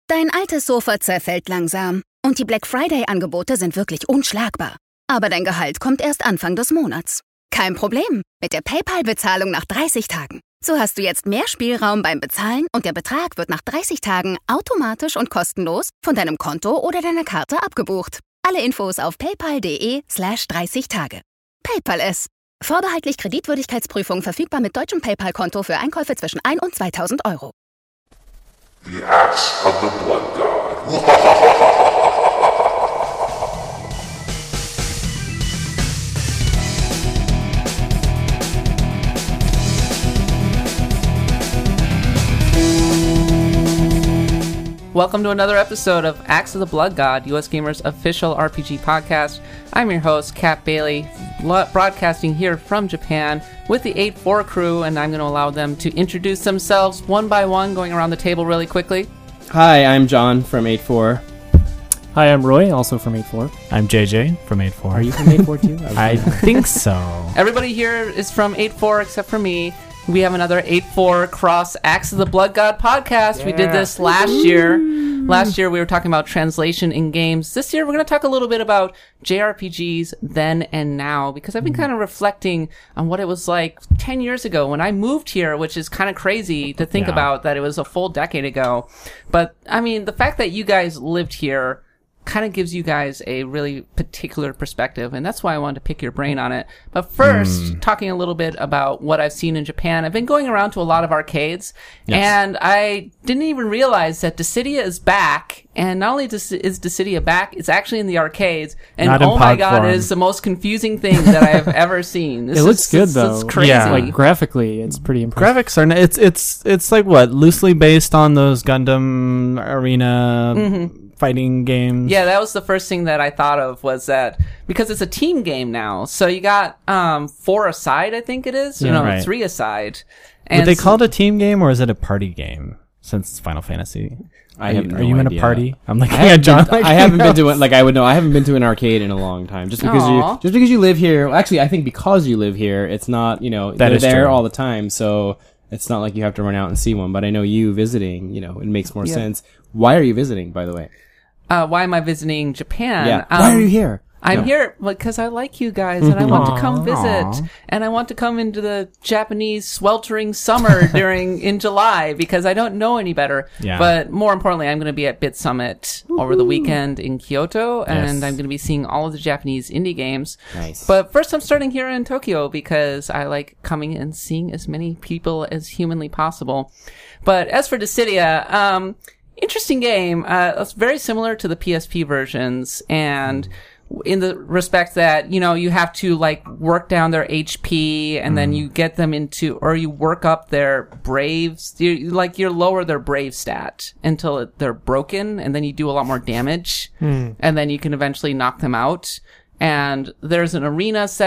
Dein altes Sofa zerfällt langsam und die Black Friday-Angebote sind wirklich unschlagbar. Aber dein Gehalt kommt erst Anfang des Monats. Kein Problem mit der PayPal-Bezahlung nach 30 Tagen. So hast du jetzt mehr Spielraum beim Bezahlen und der Betrag wird nach 30 Tagen automatisch und kostenlos von deinem Konto oder deiner Karte abgebucht. Alle Infos auf paypal.de/30 Tage. PayPal es. Vorbehaltlich Kreditwürdigkeitsprüfung verfügbar mit deutschem PayPal-Konto für Einkäufe zwischen 1 und 2.000 Euro. The Axe of the Blood God. Welcome to another episode of Axe of the Blood God, US Gamer's official RPG podcast. I'm your host, Kat Bailey, broadcasting here from Japan with the 8-4 crew, and I'm going to allow them to introduce themselves one by one, going around the table really quickly. Hi, I'm John from 8-4. Hi, I'm Roy, also from 8-4. I'm JJ from 8-4. Are you from 8-4 too? I think so. Everybody here is from 8-4 except for me. We have another 8-4 cross Axe of the Blood God podcast. Yeah. We did this last year. Last year we were talking about translation in games. This year we're going to talk a little bit about JRPGs then and now, because I've been kind of reflecting on what it was like 10 years ago when I moved here, which is kind of crazy to think about that it was a full decade ago. But, I mean, the fact that you guys lived here kind of gives you guys a really particular perspective, and that's why I wanted to pick your brain on it. But first, talking a little bit about what I've seen in Japan. I've been going around to a lot of arcades, and I didn't even realize that Dissidia is back, and not only is Dissidia back, it's actually in the arcades, and not oh my god, it is the most confusing thing that I've ever seen. It looks good, though. It's crazy. Yeah. Like, graphically, it's pretty impressive. Graphics are it's like what, loosely based on those Gundam arena fighting games. Yeah, that was the first thing that I thought of, was that because it's a team game now, so you got 4 aside, I think it is, right. 3 aside. And would they call it a team game, or is it a party game? Since it's Final Fantasy, are you in a party? I'm looking at John. I haven't been to it. Like I would know. I haven't been to an arcade in a long time. Just because you live here. Actually, I think because you live here, it's not. They're there true. all the time, so it's not like you have to run out and see one. But I know you visiting. It makes more sense. Why are you visiting, by the way? Why am I visiting Japan? Yeah. Why are you here? I'm here because I like you guys, and I want to come visit, and I want to come into the Japanese sweltering summer in July, because I don't know any better. Yeah. But more importantly, I'm going to be at Bit Summit over the weekend in Kyoto, and I'm going to be seeing all of the Japanese indie games. Nice. But first, I'm starting here in Tokyo because I like coming and seeing as many people as humanly possible. But as for Dissidia, interesting game. It's very similar to the PSP versions, and in the respect that, you have to work down their HP, and then you get them or you work up their braves. You lower their brave stat until they're broken, and then you do a lot more damage, and then you can eventually knock them out. And there's an arena. It's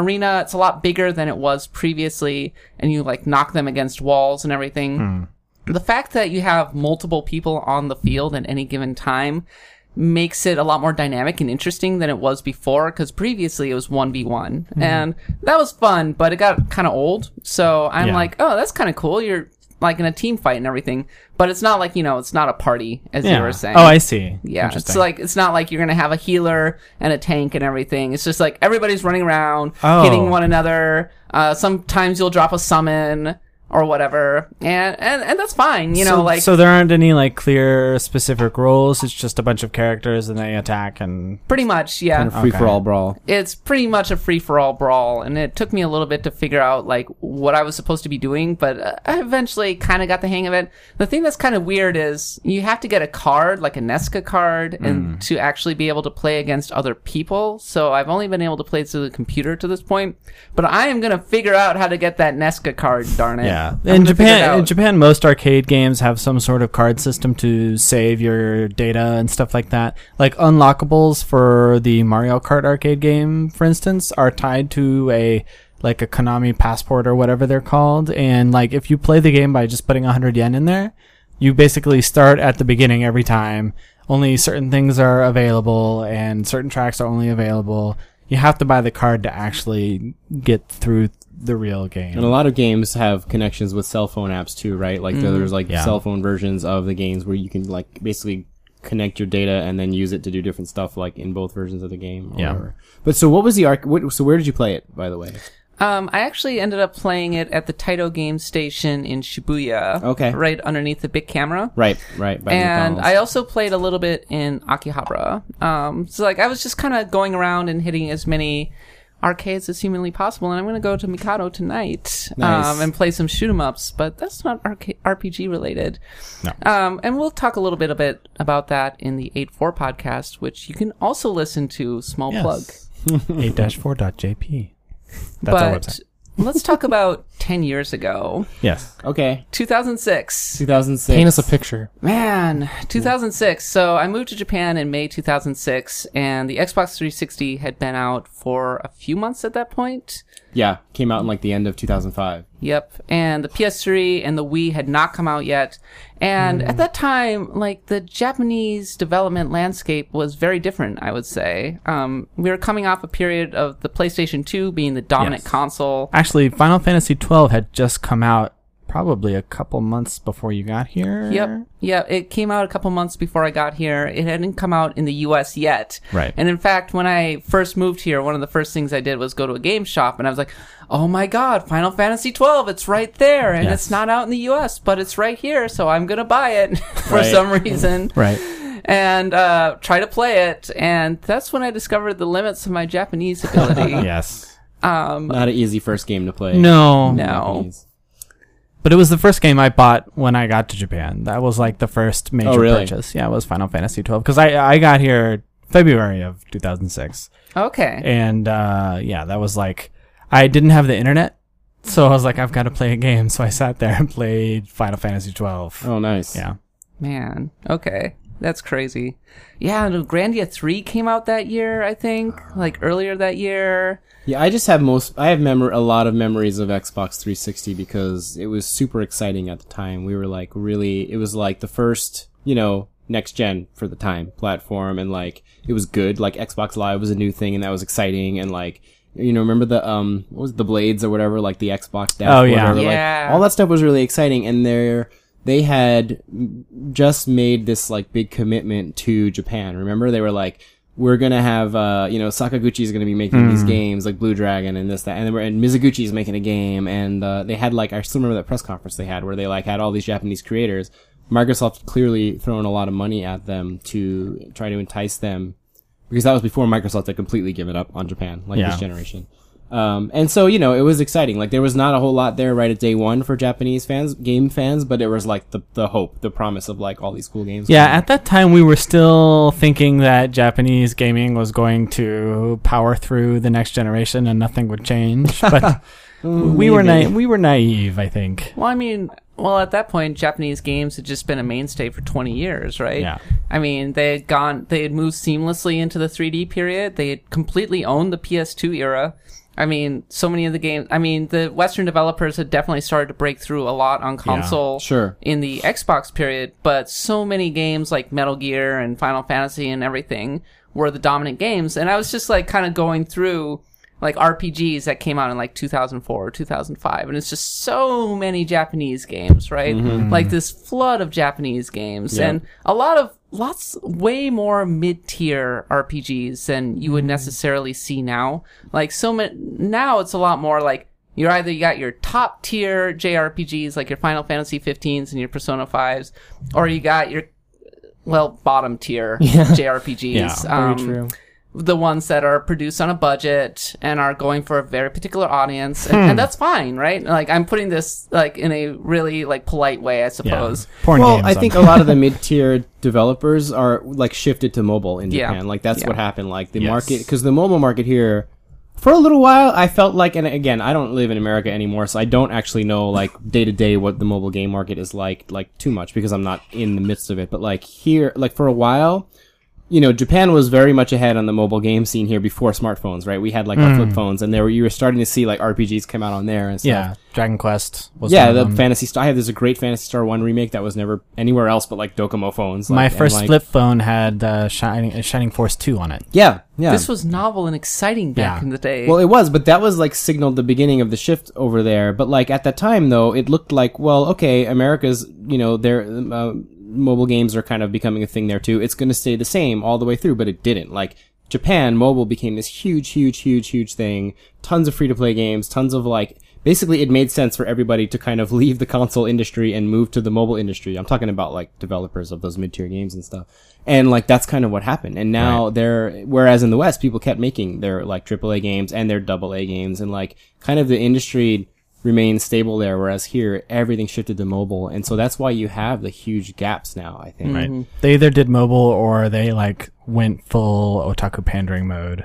a lot bigger than it was previously, and you knock them against walls and everything. The fact that you have multiple people on the field at any given time makes it a lot more dynamic and interesting than it was before, because previously it was 1v1. And that was fun, but it got kind of old. So I'm like, oh, that's kind of cool. You're in a team fight and everything, but it's not it's not a party, as you were saying. Oh, I see. Yeah, it's not like you're going to have a healer and a tank and everything. It's just everybody's running around, hitting one another. Sometimes you'll drop a summon or whatever, and that's fine, So there aren't any clear specific roles. It's just a bunch of characters and they attack and pretty much, yeah. Kind of free-for-all brawl. It's pretty much a free-for-all brawl, and it took me a little bit to figure out what I was supposed to be doing, but I eventually kind of got the hang of it. The thing that's kind of weird is you have to get a card, like a Nesca card, and to actually be able to play against other people. So I've only been able to play through the computer to this point, but I am gonna figure out how to get that Nesca card. Darn it! Yeah. In Japan, most arcade games have some sort of card system to save your data and stuff like that. Like unlockables for the Mario Kart arcade game, for instance, are tied to a Konami passport or whatever they're called. And if you play the game by just putting 100 yen in there, you basically start at the beginning every time. Only certain things are available and certain tracks are only available. You have to buy the card to actually get through the real game. And a lot of games have connections with cell phone apps too, right? Like there's like Yeah. cell phone versions of the games where you can like basically connect your data and then use it to do different stuff, like in both versions of the game. Or Yeah. whatever. But so what was the so where did you play it, by the way? I actually ended up playing it at the Taito Game Station in Shibuya. Okay. Right underneath the big camera. Right. By And McDonald's. I also played a little bit in Akihabara. So like I was just kind of going around and hitting as many arcades as humanly possible, and I'm going to go to Mikado tonight Nice. and play some shoot 'em ups, but that's not RPG related. No. And we'll talk a little bit about that in the 8.4 podcast, which you can also listen to. Small plug. 8-4.jp. That's our But website. let's talk about 10 years ago. Yes. Okay. 2006. 2006. Paint us a picture. Man, 2006. So I moved to Japan in May 2006, and the Xbox 360 had been out for a few months at that point. Yeah, came out in like the end of 2005. Yep. And the PS3 and the Wii had not come out yet. And at that time, like, the Japanese development landscape was very different, I would say. We were coming off a period of the PlayStation 2 being the dominant Yes. console. Actually, Final Fantasy 12 had just come out probably a couple months before you got here. Yep. Yeah, it came out a couple months before I got here. It hadn't come out in the US yet. Right. And in fact, when I first moved here, one of the first things I did was go to a game shop, and I was like, oh my god, Final Fantasy 12, it's right there. And Yes. it's not out in the US, but it's right here, so I'm gonna buy it for Right. some reason. Right. And try to play it. And that's when I discovered the limits of my Japanese ability. Yes. Not an easy first game to play. No. No. Japanese. But it was the first game I bought when I got to Japan. That was like the first major really? purchase. Yeah, it was Final Fantasy 12. Because I got here February of 2006. Okay. And yeah, that was like, I didn't have the internet. So I was like, I've got to play a game. So I sat there and played Final Fantasy 12. Oh, nice. Yeah. Man, okay. That's crazy. Yeah, no, Grandia 3 came out that year, I think. Like, earlier that year. Yeah, I just have a lot of memories of Xbox 360 because it was super exciting at the time. We were like it was like the first, next gen for the time platform, and like it was good. Like Xbox Live was a new thing and that was exciting, and like remember the what was it, the blades or whatever, like the Xbox dashboard. Oh, yeah. or whatever, Yeah. like all that stuff was really exciting, and they had just made this like big commitment to Japan. Remember, they were like, we're gonna have Sakaguchi is gonna be making these games like Blue Dragon and this, that, and Mizuguchi is making a game, and they had like, I still remember that press conference they had where they like had all these Japanese creators. Microsoft clearly throwing a lot of money at them to try to entice them, because that was before Microsoft had completely given up on Japan, like this generation. And so, it was exciting. Like, there was not a whole lot there right at day one for Japanese game fans, but it was like the hope, the promise of like all these cool games. Yeah, at that time we were still thinking that Japanese gaming was going to power through the next generation and nothing would change. But we were naive, I think. Well, I mean, at that point, Japanese games had just been a mainstay for 20 years, right? Yeah. I mean, they had moved seamlessly into the 3D period. They had completely owned the PS2 era. I mean, so many of the games, the Western developers had definitely started to break through a lot on console sure. in the Xbox period, but so many games like Metal Gear and Final Fantasy and everything were the dominant games. And I was just like kind of going through like RPGs that came out in like 2004 or 2005, and it's just so many Japanese games, right? Like this flood of Japanese games, and lots way more mid-tier RPGs than you would necessarily see now. Like now it's a lot more like you got your top tier JRPGs like your Final Fantasy 15s and your Persona 5s, or you got your bottom tier JRPGs. Very true. The ones that are produced on a budget and are going for a very particular audience, and that's fine, right? Like, I'm putting this like in a really like polite way, I suppose. Porn Well, games I think a lot of the mid-tier developers are like shifted to mobile in Yeah. Japan. Like that's Yeah. what happened. Like the Yes. market, because the mobile market here, for a little while, I felt like, and again, I don't live in America anymore, so I don't actually know like day to day what the mobile game market is like too much because I'm not in the midst of it. But like here, like for a while, Japan was very much ahead on the mobile game scene here before smartphones, right? We had like our flip phones, and you were starting to see like RPGs come out on there and stuff. Yeah, Dragon Quest was Yeah, one the of them. Phantasy Star. There's a great Phantasy Star 1 remake that was never anywhere else but like Docomo phones. My like, first and, like, flip phone had Shining Force 2 on it. Yeah. This was novel and exciting back in the day. Well, it was, but that was like signaled the beginning of the shift over there. But like at that time, though, it looked like, well, okay, America's, their mobile games are kind of becoming a thing there too. It's going to stay the same all the way through, but it didn't. Like Japan, mobile became this huge thing. Tons of free-to-play games, tons of like. Basically, it made sense for everybody to kind of leave the console industry and move to the mobile industry. I'm talking about like developers of those mid-tier games and stuff. And like that's kind of what happened. And now whereas in the West, people kept making their like AAA games and their AA games, and like kind of the industry remained stable there. Whereas here, everything shifted to mobile, and so that's why you have the huge gaps now. I think. Right. They either did mobile or they like went full otaku pandering mode.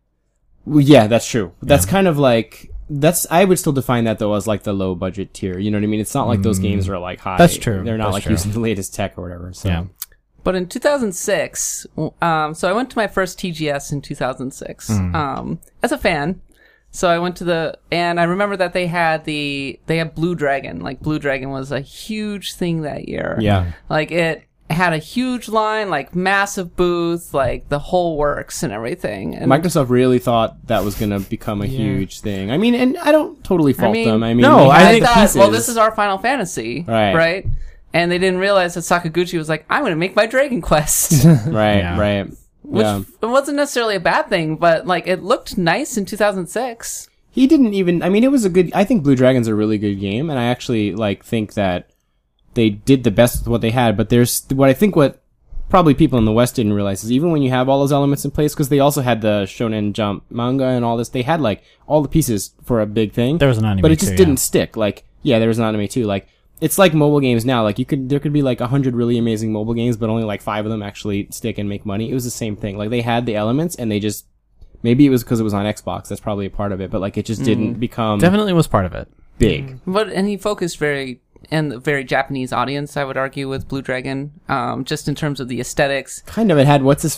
Well, yeah, that's true. That's kind of like. I would still define that though as like the low budget tier. You know what I mean? It's not like those games are like high. That's true. They're not That's like true. using the latest tech or whatever. So. Yeah. But in 2006, so I went to my first TGS in 2006, as a fan. So I went to and I remember that they had Blue Dragon. Like Blue Dragon was a huge thing that year. Yeah. Like it had a huge line, like massive booth, like the whole works and everything. And Microsoft really thought that was going to become a huge thing. I mean, and I don't totally fault them. I mean, no, they I had think the thought, pieces. well, this is our Final Fantasy, Right. right? And they didn't realize that Sakaguchi was like, I'm going to make my Dragon Quest. right, Yeah. right. Which Yeah. it wasn't necessarily a bad thing, but like it looked nice in 2006. He didn't even. I mean, it was a good. I think Blue Dragon's a really good game, and I actually like think that they did the best with what they had. But there's what probably people in the West didn't realize is even when you have all those elements in place, because they also had the Shonen Jump manga and all this, they had like all the pieces for a big thing. There was an anime but it just too, didn't yeah. stick. Like, yeah, there was an anime too. Like, it's like mobile games now. Like, there could be like 100 really amazing mobile games, but only like 5 of them actually stick and make money. It was the same thing. Like, they had the elements, and they just maybe it was because it was on Xbox. That's probably a part of it. But like, it just didn't become Definitely was part of it. big. And he focused very Japanese audience, I would argue, with Blue Dragon, just in terms of the aesthetics. Kind of. It had what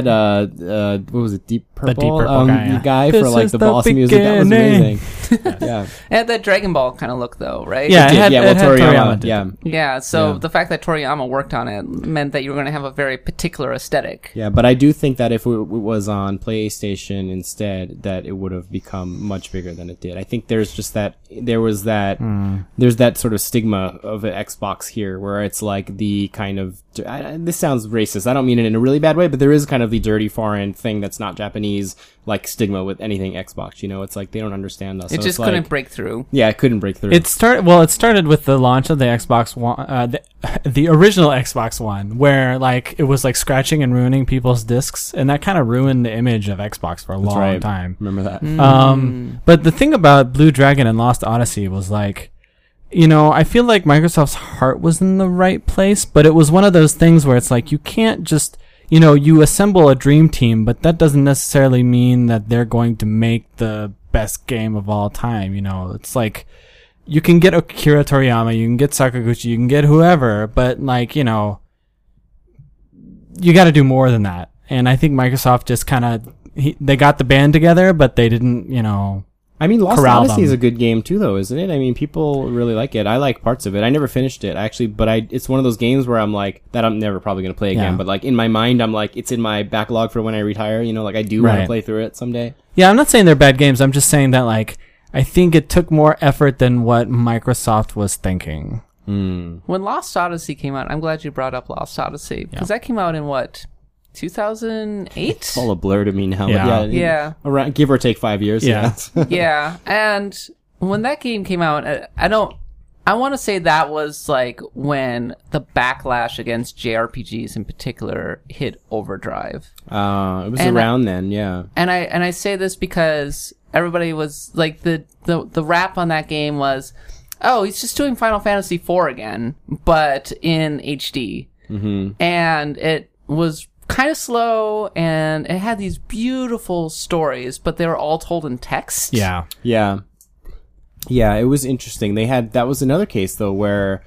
was it? Deep Purple. Deep Purple guy, yeah. for This like is the the boss music. That was beginning. amazing. Yeah. It had that Dragon Ball kind of look, though, right? Yeah, It did, it had Toriyama. did. Yeah. Yeah, so Yeah. the fact that Toriyama worked on it meant that you were going to have a very particular aesthetic. Yeah, but I do think that if it was on PlayStation instead, that it would have become much bigger than it did. I think there's just there's that sort of stigma of an Xbox here, where it's like the kind of, this sounds racist, I don't mean it in a really bad way, but there is kind of the dirty foreign thing that's not Japanese, like stigma with anything Xbox, it's like they don't understand us. It So just it's couldn't like, break through. yeah, it couldn't break through. It started with the launch of the Xbox One, the original Xbox One, where like it was like scratching and ruining people's discs, and that kind of ruined the image of Xbox for a long right. time. Remember that. But the thing about Blue Dragon and Lost Odyssey was like, I feel like Microsoft's heart was in the right place, but it was one of those things where it's like, you can't just, you assemble a dream team, but that doesn't necessarily mean that they're going to make the best game of all time. It's like, you can get Akira Toriyama, you can get Sakaguchi, you can get whoever, but like, you got to do more than that. And I think Microsoft just kind of, they got the band together, but they didn't, I mean, Lost corral Odyssey them. is a good game too, though, isn't it? I mean, people really like it. I like parts of it. I never finished it, actually, but it's one of those games where I'm like, that I'm never probably going to play again, Yeah. but like in my mind, I'm like, it's in my backlog for when I retire, like I do want to Right. play through it someday. Yeah, I'm not saying they're bad games. I'm just saying that, like, I think it took more effort than what Microsoft was thinking. When Lost Odyssey came out, I'm glad you brought up Lost Odyssey, because that came out in what, 2008? It's all a blur to me now. Yeah. But Yeah. Around, give or take 5 years. Yeah. Yeah, and when that game came out, I want to say that was like when the backlash against JRPGs in particular hit overdrive. It was And around then, yeah. And I say this because everybody was like, the rap on that game was, oh, he's just doing Final Fantasy IV again, but in HD. Mm-hmm. And it was kind of slow, and it had these beautiful stories, but they were all told in text. Yeah. Yeah. Yeah, it was interesting. That was another case though where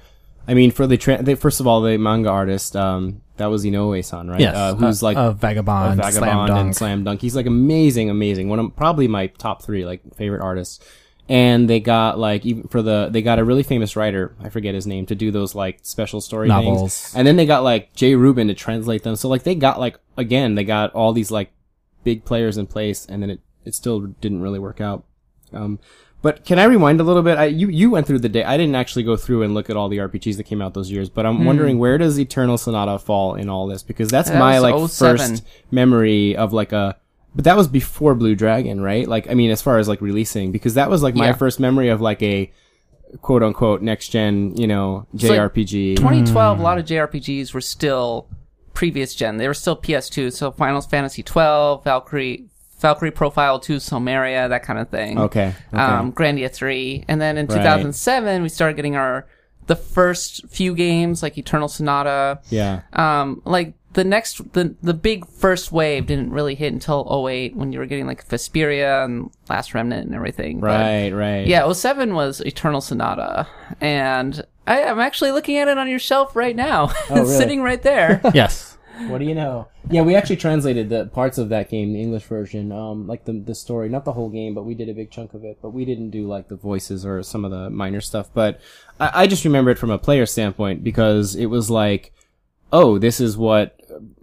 I mean, for first of all, the manga artist, that was Inoue-san, right? Yes. Who's like Vagabond, Slam Dunk. and Slam Dunk. He's like amazing. One of probably my top 3 like favorite artists. And they got like they got a really famous writer, I forget his name, to do those like special story novels. things. And then they got like Jay Rubin to translate them. So like they got they got all these like big players in place, and then it still didn't really work out. But can I rewind a little bit? You went through the day. I didn't actually go through and look at all the RPGs that came out those years, but I'm wondering, where does Eternal Sonata fall in all this? Because that's my like 07. first memory of like but that was before Blue Dragon, right? Like, I mean, as far as like releasing, because that was like my first memory of like a quote unquote next gen, JRPG. 2012, a lot of JRPGs were still previous gen. They were still PS2, so Final Fantasy 12, Valkyrie Profile 2, Somaria, that kind of thing. Okay. Grandia 3. And then in 2007, we started getting the first few games, like Eternal Sonata. Yeah. Like, the big first wave didn't really hit until 08, when you were getting like Vesperia and Last Remnant and everything. Right. Yeah, 07 was Eternal Sonata. And I'm actually looking at it on your shelf right now. Oh, really? It's sitting right there. Yes. What do you know? Yeah, we actually translated the parts of that game, the English version, like the story, not the whole game, but we did a big chunk of it. But we didn't do like the voices or some of the minor stuff. But I just remember it from a player standpoint, because it was like, oh, this is what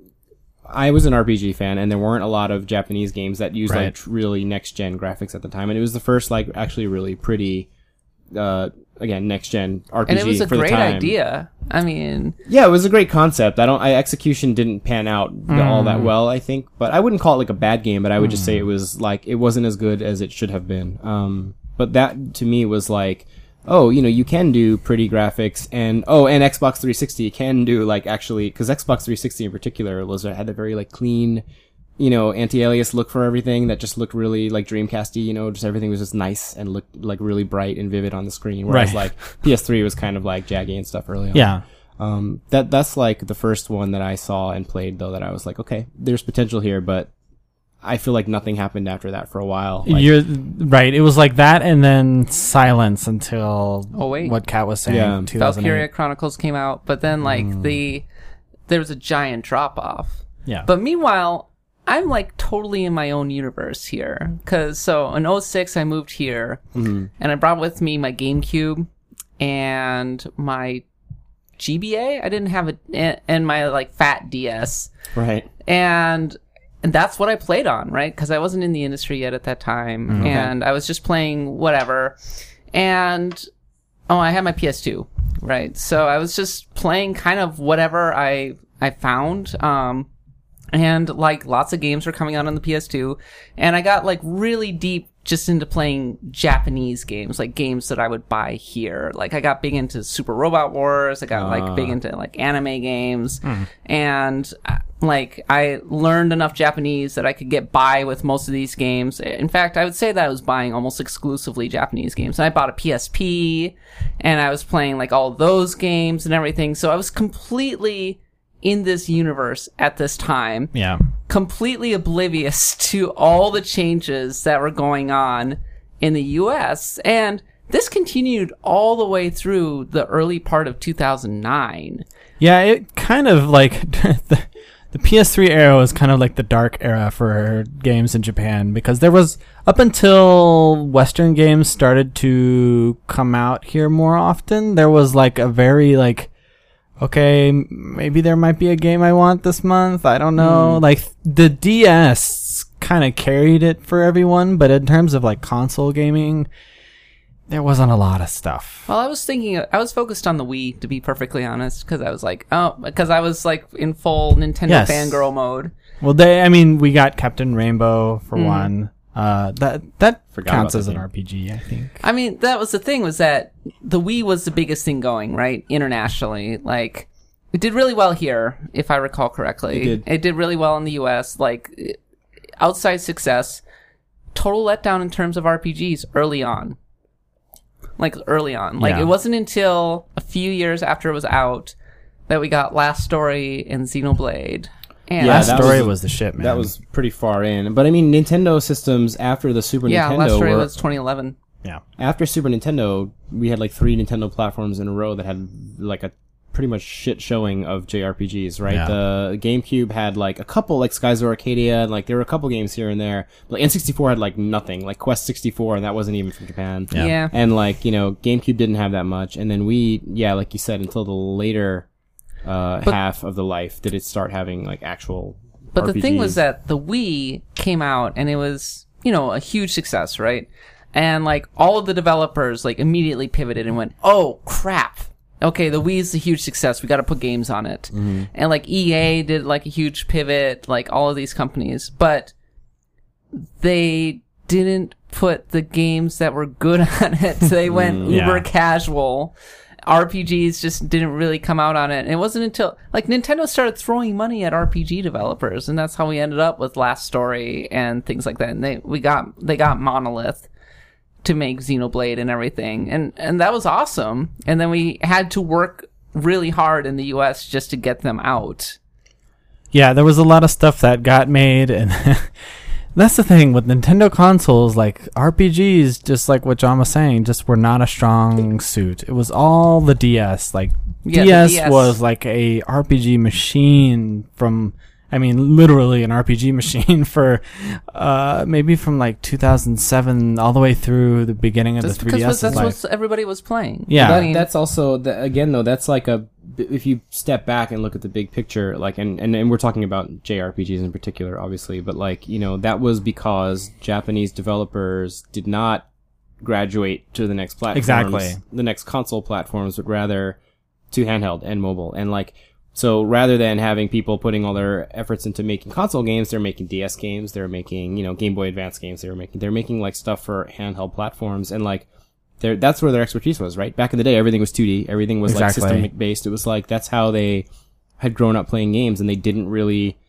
I was an RPG fan, and there weren't a lot of Japanese games that used like really next gen graphics at the time, and it was the first like actually really pretty, again, next gen RPG. And it was a for great the time. idea. I mean, yeah, it was a great concept. Execution didn't pan out all that well, I think, but I wouldn't call it like a bad game, but I would just say it was like, it wasn't as good as it should have been. But that to me was like, oh, you can do pretty graphics, and Xbox 360 can do like actually, because Xbox 360 in particular had a very like clean, anti-alias look for everything that just looked really like Dreamcasty, just everything was just nice and looked like really bright and vivid on the screen. Whereas like PS3 was kind of like jaggy and stuff early on. Yeah. That's like the first one that I saw and played, though, that I was like, okay, there's potential here, but I feel like nothing happened after that for a while. Like, You're right. It was like that, and then silence until what Kat was saying. Yeah. 2008. Valkyria Chronicles came out, but then like there was a giant drop off. Yeah. But meanwhile, I'm like totally in my own universe here. So in 06, I moved here, and I brought with me my GameCube and my GBA. I didn't have and my like fat DS. right. And that's what I played on, right? Because I wasn't in the industry yet at that time, and I was just playing whatever. And I had my PS2, right? So I was just playing kind of whatever I found. And like lots of games were coming out on the PS2, and I got like really deep just into playing Japanese games, like games that I would buy here. Like I got big into Super Robot Wars. I got like big into like anime games, and like I learned enough Japanese that I could get by with most of these games. In fact, I would say that I was buying almost exclusively Japanese games. And I bought a PSP, and I was playing like all those games and everything. So I was completely in this universe at this time. Yeah. Completely oblivious to all the changes that were going on in the US. And this continued all the way through the early part of 2009. Yeah, it kind of like the PS3 era was kind of like the dark era for games in Japan, because there was, up until Western games started to come out here more often, there was like a very like, okay, maybe there might be a game I want this month. I don't know. Like the DS kind of carried it for everyone, but in terms of like console gaming, there wasn't a lot of stuff. Well, I was focused on the Wii, to be perfectly honest, because I was like, because I was like in full Nintendo fangirl mode. Well, we got Captain Rainbow for one. That counts as an RPG, I think. I mean, that was the thing, was that the Wii was the biggest thing going, right? Internationally. Like, it did really well here, if I recall correctly. It did really well in the US. Like, outside success. Total letdown in terms of RPGs early on. Like, it wasn't until a few years after it was out that we got Last Story and Xenoblade. And Last Story was the shit, man. That was pretty far in. But I mean, Nintendo systems after the Super Nintendo Last Story was 2011. Yeah. After Super Nintendo, we had like 3 Nintendo platforms in a row that had like a pretty much shit showing of JRPGs, right? Yeah. The GameCube had like a couple, like Skies of Arcadia, and like there were a couple games here and there. But N64 had like nothing, like Quest 64, and that wasn't even from Japan. Yeah. And like, you know, GameCube didn't have that much. And then like you said, until the later half of the life did it start having like actual But RPGs. the thing was that the Wii came out and it was, you know, a huge success, right? And like all of the developers like immediately pivoted and went, "Oh crap. Okay, the Wii is a huge success. We got to put games on it." Mm-hmm. And like EA did like a huge pivot, like all of these companies, but they didn't put the games that were good on it. They went uber casual. RPGs just didn't really come out on it. And it wasn't until like Nintendo started throwing money at RPG developers, and that's how we ended up with Last Story and things like that. And they got Monolith to make Xenoblade and everything, and that was awesome. And then we had to work really hard in the US just to get them out. Yeah, there was a lot of stuff that got made, and that's the thing with Nintendo consoles, like RPGs, just like what John was saying, just were not a strong suit. It was all the DS. Like Yeah, the DS DS. was like a RPG machine from, I mean, literally an RPG machine for maybe from like 2007 all the way through the beginning of Just the because 3DS. that's life. what everybody was playing. Yeah. I mean, That's also again though, that's like if you step back and look at the big picture, like and we're talking about JRPGs in particular, obviously, but like, you know, that was because Japanese developers did not graduate to the next platforms, Exactly. the next console platforms, but rather to handheld and mobile. And like, so rather than having people putting all their efforts into making console games, they're making DS games, they're making, you know, Game Boy Advance games, they're making like stuff for handheld platforms, and like that's where their expertise was, right? Back in the day, everything was 2D, everything was Exactly. like system based. It was like that's how they had grown up playing games, and they didn't really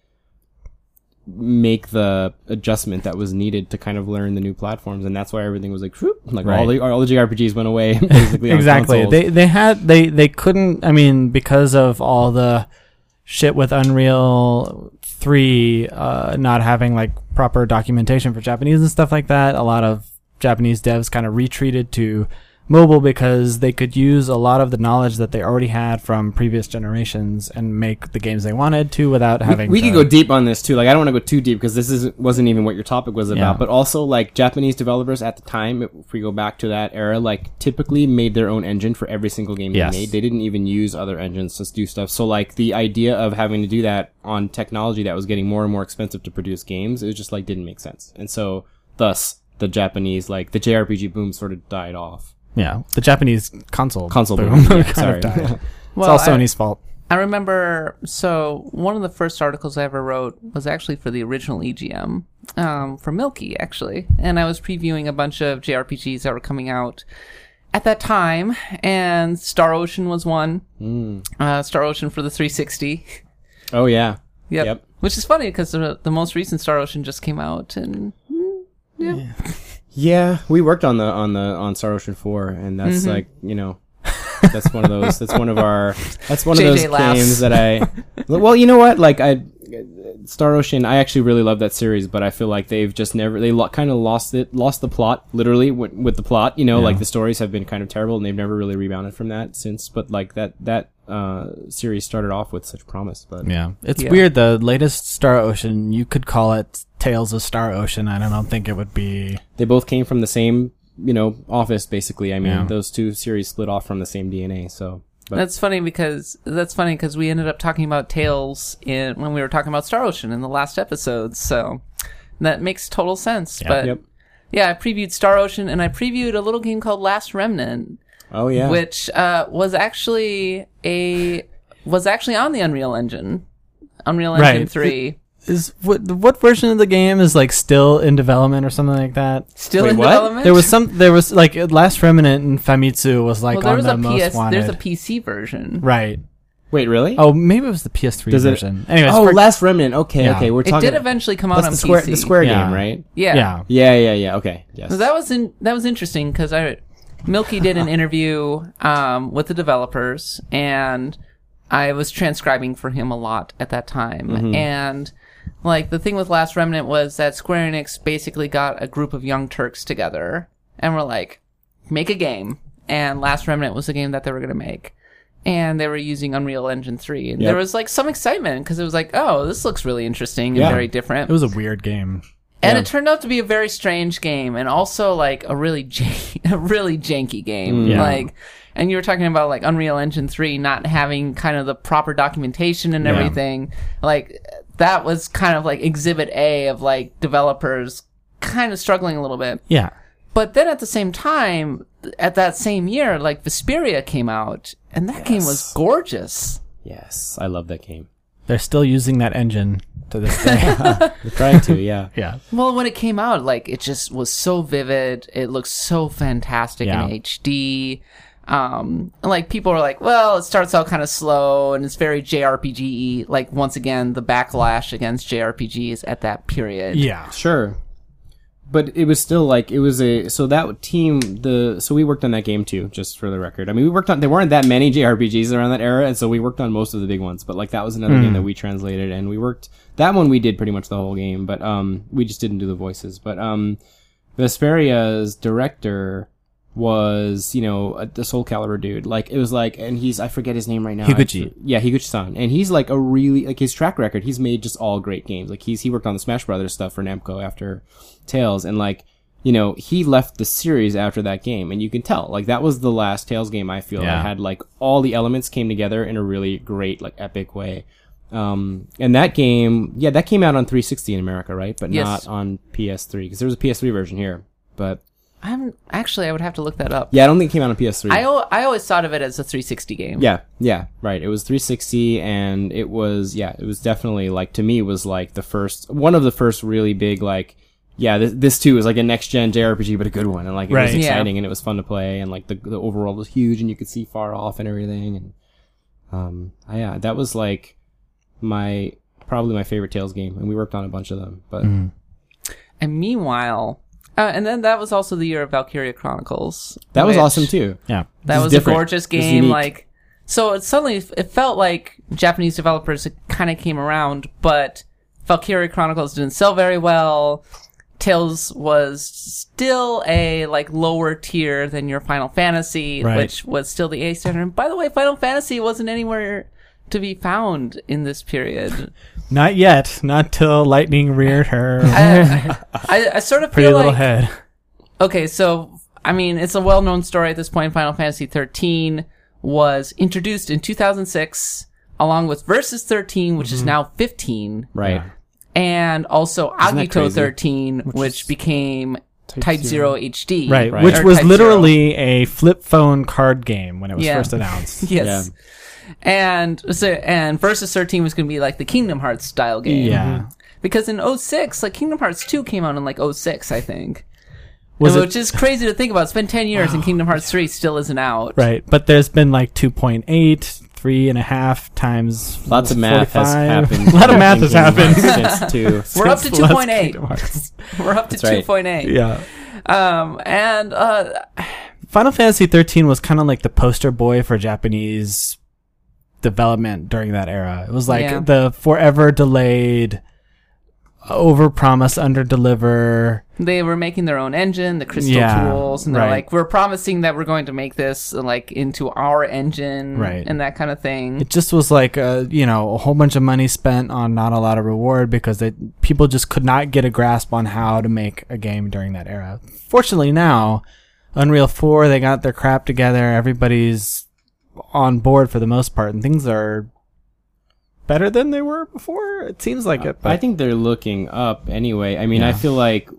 make the adjustment that was needed to kind of learn the new platforms, and that's why everything was like whoop, like Right. all the JRPGs went away basically. Exactly. On consoles. They couldn't, I mean, because of all the shit with Unreal 3 not having like proper documentation for Japanese and stuff like that, a lot of Japanese devs kind of retreated to mobile because they could use a lot of the knowledge that they already had from previous generations and make the games they wanted to without having we to, could go deep on this too. Like, I don't want to go too deep because wasn't even what your topic was about. Yeah. But also, like, Japanese developers at the time, if we go back to that era, like, typically made their own engine for every single game Yes. they made. They didn't even use other engines to do stuff. So, like, the idea of having to do that on technology that was getting more and more expensive to produce games, it just, like, didn't make sense. And so, thus, the Japanese, like, the JRPG boom sort of died off. Yeah, the Japanese console boom. Yeah, kind sorry. of died. Well, it's all Sony's fault. I remember, so one of the first articles I ever wrote was actually for the original EGM, for Milky, actually. And I was previewing a bunch of JRPGs that were coming out at that time, and Star Ocean was one. Star Ocean for the 360. Oh, yeah. Yep. Which is funny, because the most recent Star Ocean just came out, and yeah. Yeah, we worked on Star Ocean 4, and that's like, you know, that's one of those JJ laughs. games that well, you know what, like, Star Ocean, I actually really love that series, but I feel like they've just kind of lost the plot, literally, with the plot, you know, like the stories have been kind of terrible, and they've never really rebounded from that since, but like that series started off with such promise, but Yeah, it's weird. The latest Star Ocean, you could call it Tales of Star Ocean. I don't think it would be. They both came from the same, you know, office, basically. I mean, Yeah. those two series split off from the same DNA, so. But That's funny because we ended up talking about Tales when we were talking about Star Ocean in the last episode, so that makes total sense. Yeah. But Yep. yeah, I previewed Star Ocean, and I previewed a little game called Last Remnant, Oh, yeah. which was actually on the Unreal Engine, Unreal Engine Right. 3. Is what version of the game is like still in development or something like that? Still Wait, in what? development. There was like Last Remnant and Famitsu was like there on was the a most wanted. There's a PC version. Right. Wait, really? Oh, maybe it was the PS3 Does it- version. Anyways, Oh, Last Remnant. Okay, Yeah. okay. We're It talking. did eventually come out that's on the PC. Square Yeah. game, right? Yeah. yeah. Yeah. Okay. Yes. So that was interesting because Milky did an interview with the developers, and I was transcribing for him a lot at that time. And like the thing with Last Remnant was that Square Enix basically got a group of young Turks together and were like, make a game. And Last Remnant was the game that they were going to make. And they were using Unreal Engine 3. And there was like some excitement because it was like, oh, this looks really interesting and very different. It was a weird game. And it turned out to be a very strange game and also like a really janky game. Yeah. Like, and you were talking about like Unreal Engine 3 not having kind of the proper documentation and everything. Like, that was kind of like exhibit A of like developers kind of struggling a little bit. Yeah. But then at the same time, at that same year, like Vesperia came out, and that game was gorgeous. Yes, I love that game. They're still using that engine to this day. They're trying to, yeah. Yeah. Well, when it came out, like it just was so vivid. It looked so fantastic in HD. Like people are like, well, it starts out kind of slow and it's very JRPG-y. Like once again, the backlash against JRPGs at that period. Yeah. Sure. But it was still like, it was so that team, so we worked on that game too, just for the record. I mean, there weren't that many JRPGs around that era, and so we worked on most of the big ones, but like that was another game that we translated, and that one we did pretty much the whole game, but, we just didn't do the voices. But, Vesperia's director was, the Soul Calibur dude. Like, it was like, and I forget his name right now. Higuchi. Yeah, Higuchi-san. And he's like a really, like his track record, he's made just all great games. Like he worked on the Smash Brothers stuff for Namco after Tales, and like, he left the series after that game, and you can tell, like, that was the last Tales game I feel that had like all the elements came together in a really great, like, epic way. And that game, that came out on 360 in America, right? But not on PS3, because there was a PS3 version here, but I would have to look that up. yeah, I don't think it came out on PS3. I always thought of it as a 360 game. Yeah, right. It was 360, and it was definitely, like, to me, was like one of the first really big, like, this too is like a next-gen JRPG, but a good one, and like, it was exciting, and it was fun to play, and like, the overworld was huge, and you could see far off and everything, and, that was like probably my favorite Tales game, and we worked on a bunch of them, but. And meanwhile, and then that was also the year of Valkyria Chronicles. That was awesome too. Yeah. That was different. a gorgeous game. Like, so it felt like Japanese developers kind of came around, but Valkyria Chronicles didn't sell very well. Tales was still a like lower tier than your Final Fantasy, which was still the A standard. And by the way, Final Fantasy wasn't anywhere to be found in this period. Not yet. Not till Lightning reared her I sort of pretty feel little like, head. Okay, so I mean, it's a well-known story at this point. Final Fantasy 13 was introduced in 2006, along with Versus 13, which is now 15. Right. Yeah. And also Isn't that Agito crazy? 13, which became Type 0 HD. Right. Right. Which Or was Type literally a flip phone card game when it was first announced. Yes. And Versus 13 was going to be like the Kingdom Hearts style game. Yeah. Because in 06, like Kingdom Hearts 2 came out in like 06, I think. Was it- which is crazy to think about. It's been 10 years and Kingdom Hearts 3 still isn't out. Right. But there's been like 2.8, 3.5 times. Lots of math has 45. happened. A lot of math has happened. Since two. We're up to Since the last 2.8. Kingdom Hearts. We're up to That's right. 2.8. Yeah. And Final Fantasy 13 was kind of like the poster boy for Japanese development during that era. It was like the forever delayed, overpromise, underdeliver. they were making their own engine, the Crystal tools, and they're like, we're promising that we're going to make this like into our engine, and that kind of thing. It just was like a whole bunch of money spent on not a lot of reward because people just could not get a grasp on how to make a game during that era. Fortunately now, Unreal 4, they got their crap together. Everybody's on board for the most part, and things are better than they were before. It seems like it. But I think they're looking up anyway. I mean, I feel like,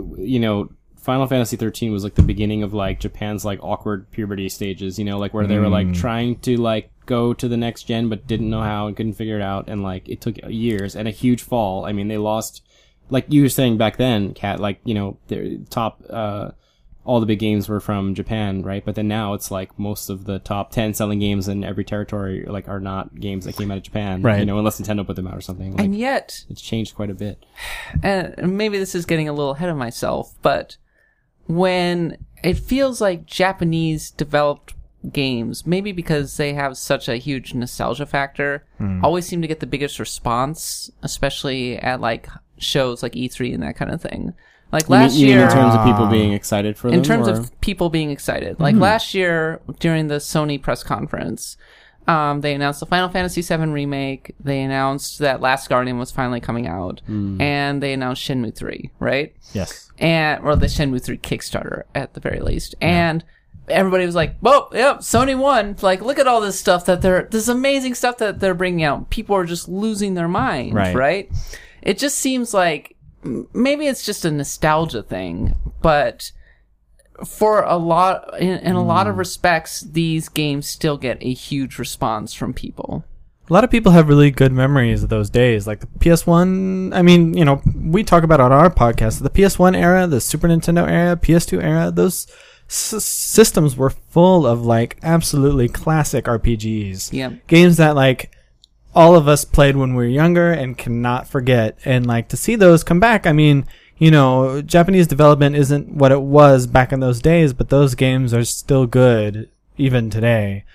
Final Fantasy 13 was like the beginning of like Japan's like awkward puberty stages, like where they were like trying to like go to the next gen but didn't know how and couldn't figure it out, and like it took years and a huge fall. I mean, they lost, like you were saying back then, Kat, like, their top all the big games were from Japan, right? But then now it's like most of the top 10 selling games in every territory like are not games that came out of Japan, right? Unless Nintendo put them out or something. Like, and yet, it's changed quite a bit. And maybe this is getting a little ahead of myself, but when it feels like Japanese developed games, maybe because they have such a huge nostalgia factor, always seem to get the biggest response, especially at like shows like E3 and that kind of thing. Like last you mean year, in terms of people being excited for them? in terms or? of people being excited. Like last year during the Sony press conference, they announced the Final Fantasy VII remake. They announced that Last Guardian was finally coming out, and they announced Shenmue 3, right? Yes. Or the Shenmue 3 Kickstarter at the very least. And everybody was like, "Whoa, yep, Sony won!" Like, look at all this stuff this amazing stuff that they're bringing out. People are just losing their mind, right? It just seems like maybe it's just a nostalgia thing, but for a lot, in a lot of respects, these games still get a huge response from people. A lot of people have really good memories of those days. Like the PS1, I mean, you know, we talk about it on our podcast, the PS1 era, the Super Nintendo era, PS2 era, those systems were full of like absolutely classic RPGs. Yeah. Games that like all of us played when we were younger and cannot forget. And like to see those come back, I mean, you know, Japanese development isn't what it was back in those days, but those games are still good even today.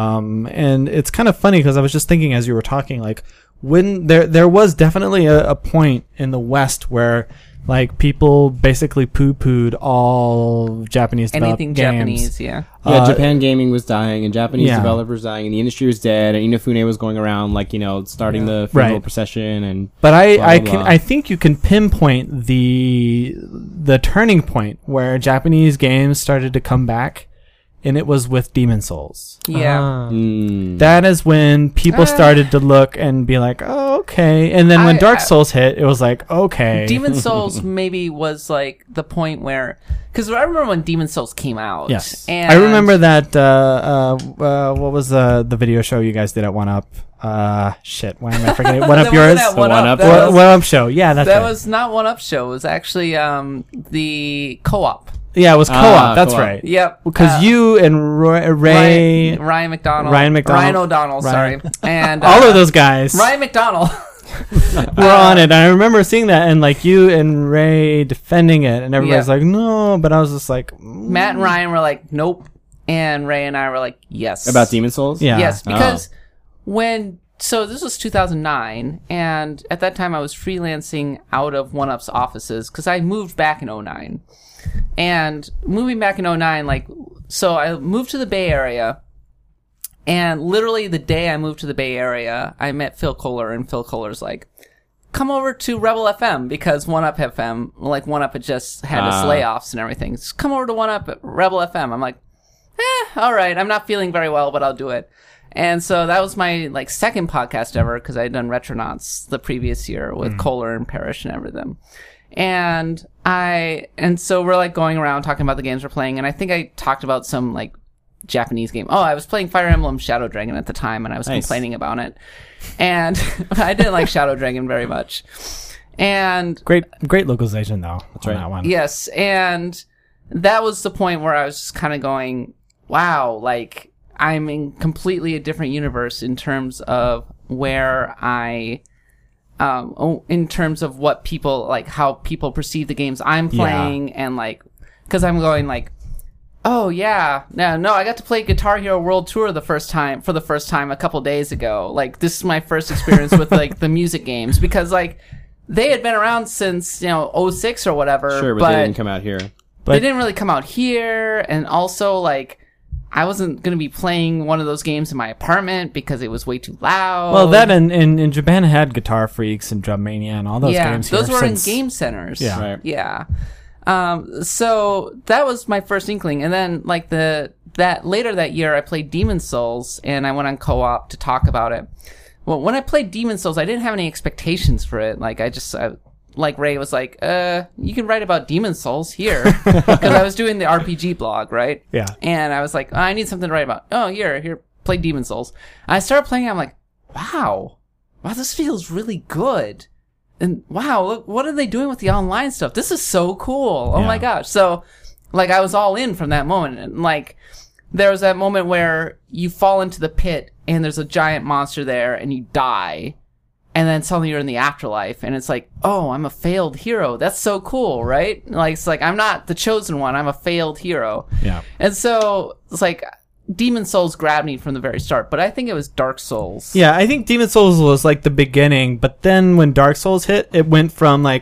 And it's kind of funny because I was just thinking as you were talking, like when there was definitely a point in the West where like people basically poo-pooed all Japanese Anything games. Japanese, yeah. Yeah, Japan gaming was dying, and Japanese yeah. developers dying, and the industry was dead, and Inafune was going around, like, you know, starting the funeral Right. procession, and But blah, blah, blah. I think you can pinpoint the turning point where Japanese games started to come back, and it was with Demon Souls. Yeah. That is when people started to look and be like, oh, okay. And then when Dark Souls hit, it was like, okay. Demon Souls maybe was like the point where, because I remember when Demon Souls came out. Yes. And I remember that, what was the video show you guys did at 1UP? Shit, why am I forgetting? 1UP yours? That The 1UP. 1UP show. Yeah, that's that right. was not 1UP show. It was actually the co-op. Yeah, it was co-op. That's co-op. right. Yep. Because you and Ray, Ryan McDonald. Ryan McDonald. Ryan O'Donnell, Ryan. sorry. And all of those guys Ryan McDonald. were on it. I remember seeing that, and like you and Ray defending it, and everybody's Yeah. like, no, but I was just like, Matt and Ryan were like, nope. And Ray and I were like, yes. about Demon Souls? yeah. Yes, because so this was 2009, and at that time I was freelancing out of 1UP's offices because I moved back in 2009. And moving back in 2009, like, so I moved to the Bay Area, and literally the day I moved to the Bay Area, I met Phil Kohler, and Phil Kohler's like, come over to Rebel FM, because 1UP FM, like 1UP had just had its layoffs and everything. So come over to 1UP Rebel FM. I'm like, all right, I'm not feeling very well, but I'll do it. And so that was my like second podcast ever, because I had done Retronauts the previous year with Kohler and Parrish and everything. And so we're like going around talking about the games we're playing, and I think I talked about some like Japanese game. Oh, I was playing Fire Emblem Shadow Dragon at the time, and I was complaining about it. And I didn't like Shadow Dragon very much. And great localization though. That's right. That one. yes, and that was the point where I was just kind of going, wow, like I'm in completely a different universe in terms of where in terms of what people, like how people perceive the games I'm playing, and like, cause I'm going like, oh yeah, no, I got to play Guitar Hero World Tour for the first time a couple days ago. Like, this is my first experience with like the music games, because like they had been around since, you know, 2006 or whatever. Sure, but they didn't come out here. They didn't really come out here, and also like I wasn't going to be playing one of those games in my apartment because it was way too loud. Well, that and in Japan had Guitar Freaks and Drum Mania and all those games. Those here were since- in game centers. Yeah. Right. Yeah. So that was my first inkling, and then like later that year, I played Demon Souls, and I went on co-op to talk about it. Well, when I played Demon Souls, I didn't have any expectations for it. Like like Ray was like, you can write about Demon Souls here, because I was doing the RPG blog, right? Yeah. And I was like, I need something to write about. Oh, here, play Demon Souls. And I started playing it, I'm like, wow, this feels really good. And wow, look, what are they doing with the online stuff? This is so cool. Oh my gosh. So, like, I was all in from that moment. And, like, there was that moment where you fall into the pit and there's a giant monster there and you die. And then suddenly you're in the afterlife and it's like, oh, I'm a failed hero. That's so cool, right? Like, it's like, I'm not the chosen one. I'm a failed hero. Yeah. And so, it's like, Demon Souls grabbed me from the very start, but I think it was Dark Souls. Yeah, I think Demon Souls was like the beginning, but then when Dark Souls hit, it went from like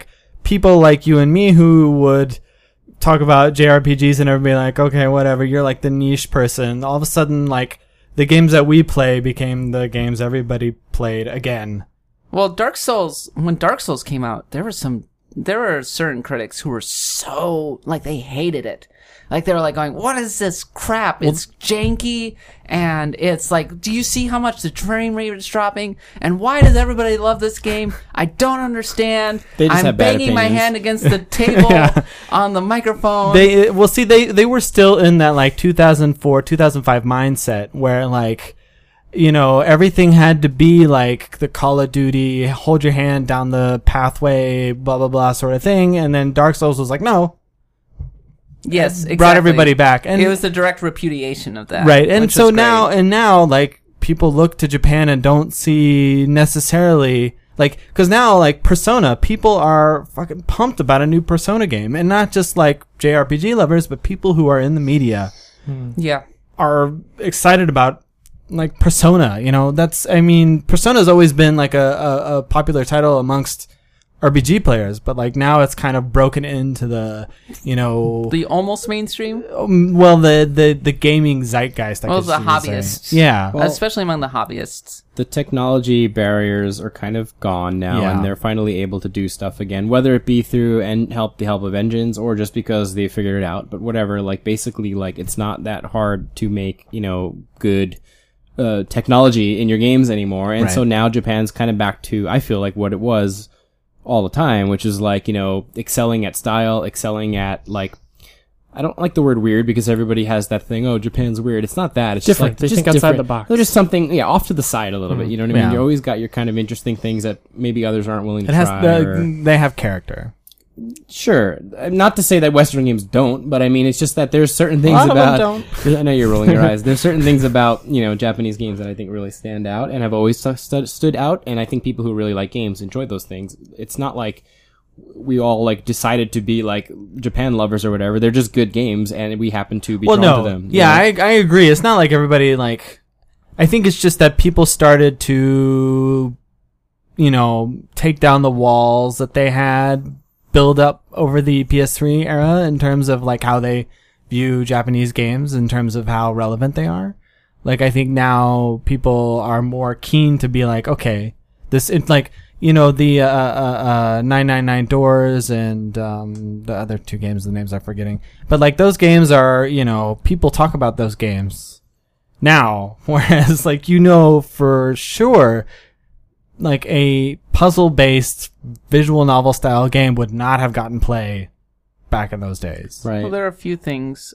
people like you and me who would talk about JRPGs and everybody like, okay, whatever, you're like the niche person. All of a sudden, like, the games that we play became the games everybody played again. Well, when Dark Souls came out, there were certain critics who were so, like, they hated it. Like, they were like going, what is this crap? It's janky, and it's like, do you see how much the frame rate is dropping? And why does everybody love this game? I don't understand. They just I'm have bad banging my opinions. hand against the table on the microphone. They were still in that, like, 2004, 2005 mindset where, like, you know, everything had to be like the Call of Duty, hold your hand down the pathway, blah, blah, blah sort of thing. And then Dark Souls was like, no. Yes, exactly. Brought everybody back. And it was the direct repudiation of that. right. And which so was great. now, like, people look to Japan and don't see necessarily, like, cause now, like, Persona, people are fucking pumped about a new Persona game. And not just, like, JRPG lovers, but people who are in the media Yeah. are excited about, like, Persona. You know, Persona's always been, like, a popular title amongst RPG players, but, like, now it's kind of broken into the, you know, The almost mainstream? the gaming zeitgeist. I Well, guess the you could say. hobbyists. Yeah. Well, Especially among the hobbyists. The technology barriers are kind of gone now, Yeah. and they're finally able to do stuff again, whether it be through the help of engines or just because they figured it out. But whatever, like, basically, like, it's not that hard to make, you know, good technology in your games anymore. And Right. so now Japan's kind of back to, I feel like, what it was all the time, which is, like, you know, excelling at style, excelling at, like, I don't like the word weird because everybody has that thing, oh, Japan's weird. It's not that. It's Different. just like, They just think outside different. the box. They're just something, off to the side a little bit. You know what I mean? Yeah. You always got your kind of interesting things that maybe others aren't willing to It has try. they have character. Sure. Not to say that Western games don't, but I mean, it's just that there's certain things lot of them about. I know you're rolling your eyes. There's certain things about, you know, Japanese games that I think really stand out and have always stood out. And I think people who really like games enjoy those things. It's not like we all, like, decided to be, like, Japan lovers or whatever. They're just good games, and we happen to be drawn to them. you Yeah, know? I agree. It's not like everybody, like, I think it's just that people started to, you know, take down the walls that they had build up over the PS3 era in terms of, like, how they view Japanese games in terms of how relevant they are. Like, I think now people are more keen to be like, okay, it's like, you know, the 999 Doors and the other two games, the names I'm forgetting. But, like, those games are, you know, people talk about those games now. Whereas, like, you know for sure, like, a puzzle-based visual novel-style game would not have gotten play back in those days. Right. Well, there are a few things.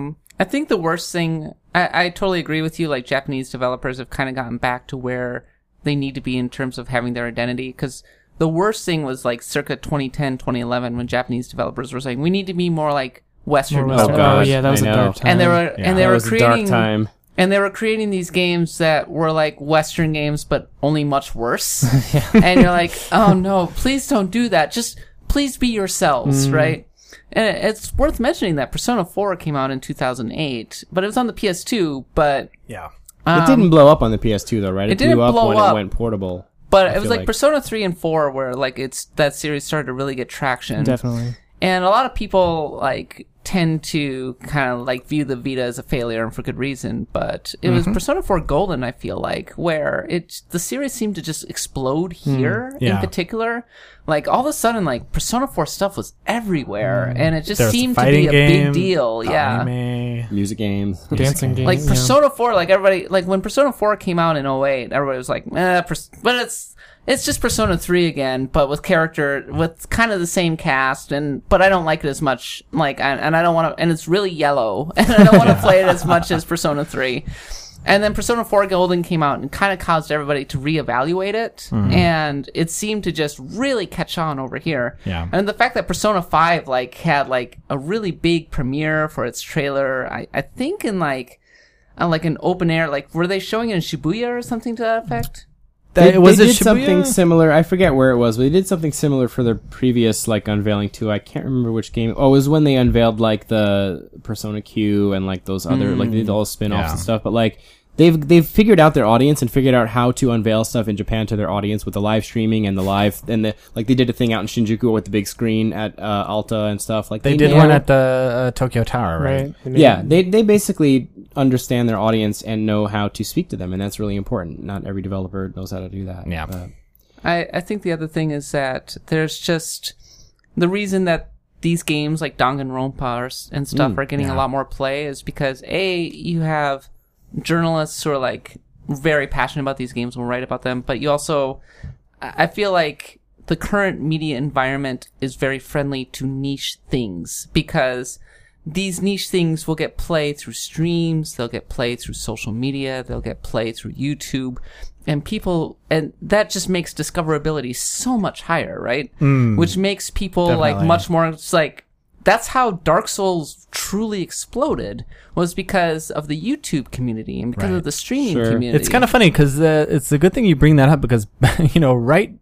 I think the worst thing, I totally agree with you, like, Japanese developers have kind of gotten back to where they need to be in terms of having their identity, because the worst thing was, like, circa 2010, 2011, when Japanese developers were saying, we need to be more like Western Oh, developers. gosh, yeah, that was I a know. dark time. And they were, and they That were was a dark creating, time. and they were creating these games that were like Western games, but only much worse. And you're like, oh no, please don't do that. Just please be yourselves, right? And it's worth mentioning that Persona 4 came out in 2008, but it was on the PS2, but Yeah. It didn't blow up on the PS2 though, right? it didn't blew up blow when up. it went portable. but I it was feel like like. Persona 3 and 4 where, like, that series started to really get traction. Definitely. And a lot of people, like, tend to kind of, like, view the Vita as a failure, and for good reason. But it was Persona 4 Golden, I feel like, where the series seemed to just explode here Yeah. in particular. Like, all of a sudden, like, Persona 4 stuff was everywhere, and it just There's seemed to fighting be a game, big deal. Yeah. Anime. Music games. Dancing game. Like, yeah. Persona 4, like, everybody, like, when Persona 4 came out in 08, everybody was like, but it's just Persona 3 again, but with kind of the same cast, but I don't like it as much, like, and I don't want to, and it's really yellow, and I don't want to play it as much as Persona 3. And then Persona 4 Golden came out and kind of caused everybody to reevaluate it, and it seemed to just really catch on over here. Yeah. And the fact that Persona 5, like, had, like, a really big premiere for its trailer, I think in, like an open air, like, were they showing it in Shibuya or something to that effect? They it did Shibuya? something similar. I forget where it was, but they did something similar for their previous, like, unveiling too. I can't remember which game. Oh, it was when they unveiled, like, the Persona Q and, like, those other, like, they did all the spin-offs Yeah. and stuff. But, like, they've figured out their audience and figured out how to unveil stuff in Japan to their audience with the live streaming and like they did a thing out in Shinjuku with the big screen at Alta and stuff. Like They did one at the Tokyo Tower, right? Yeah, they basically understand their audience and know how to speak to them, and that's really important. Not every developer knows how to do that. Yeah. I think the other thing is that there's just the reason that these games like Danganronpa and stuff are getting a lot more play is because you have journalists who are like very passionate about these games and will write about them, but you also, I feel like the current media environment is very friendly to niche things because these niche things will get play through streams, they'll get play through social media, they'll get play through YouTube, and that just makes discoverability so much higher, right? Which makes people Definitely. like much more, it's like, that's how Dark Souls truly exploded, was because of the YouTube community and because of the streaming community. It's kind of funny because it's a good thing you bring that up because, right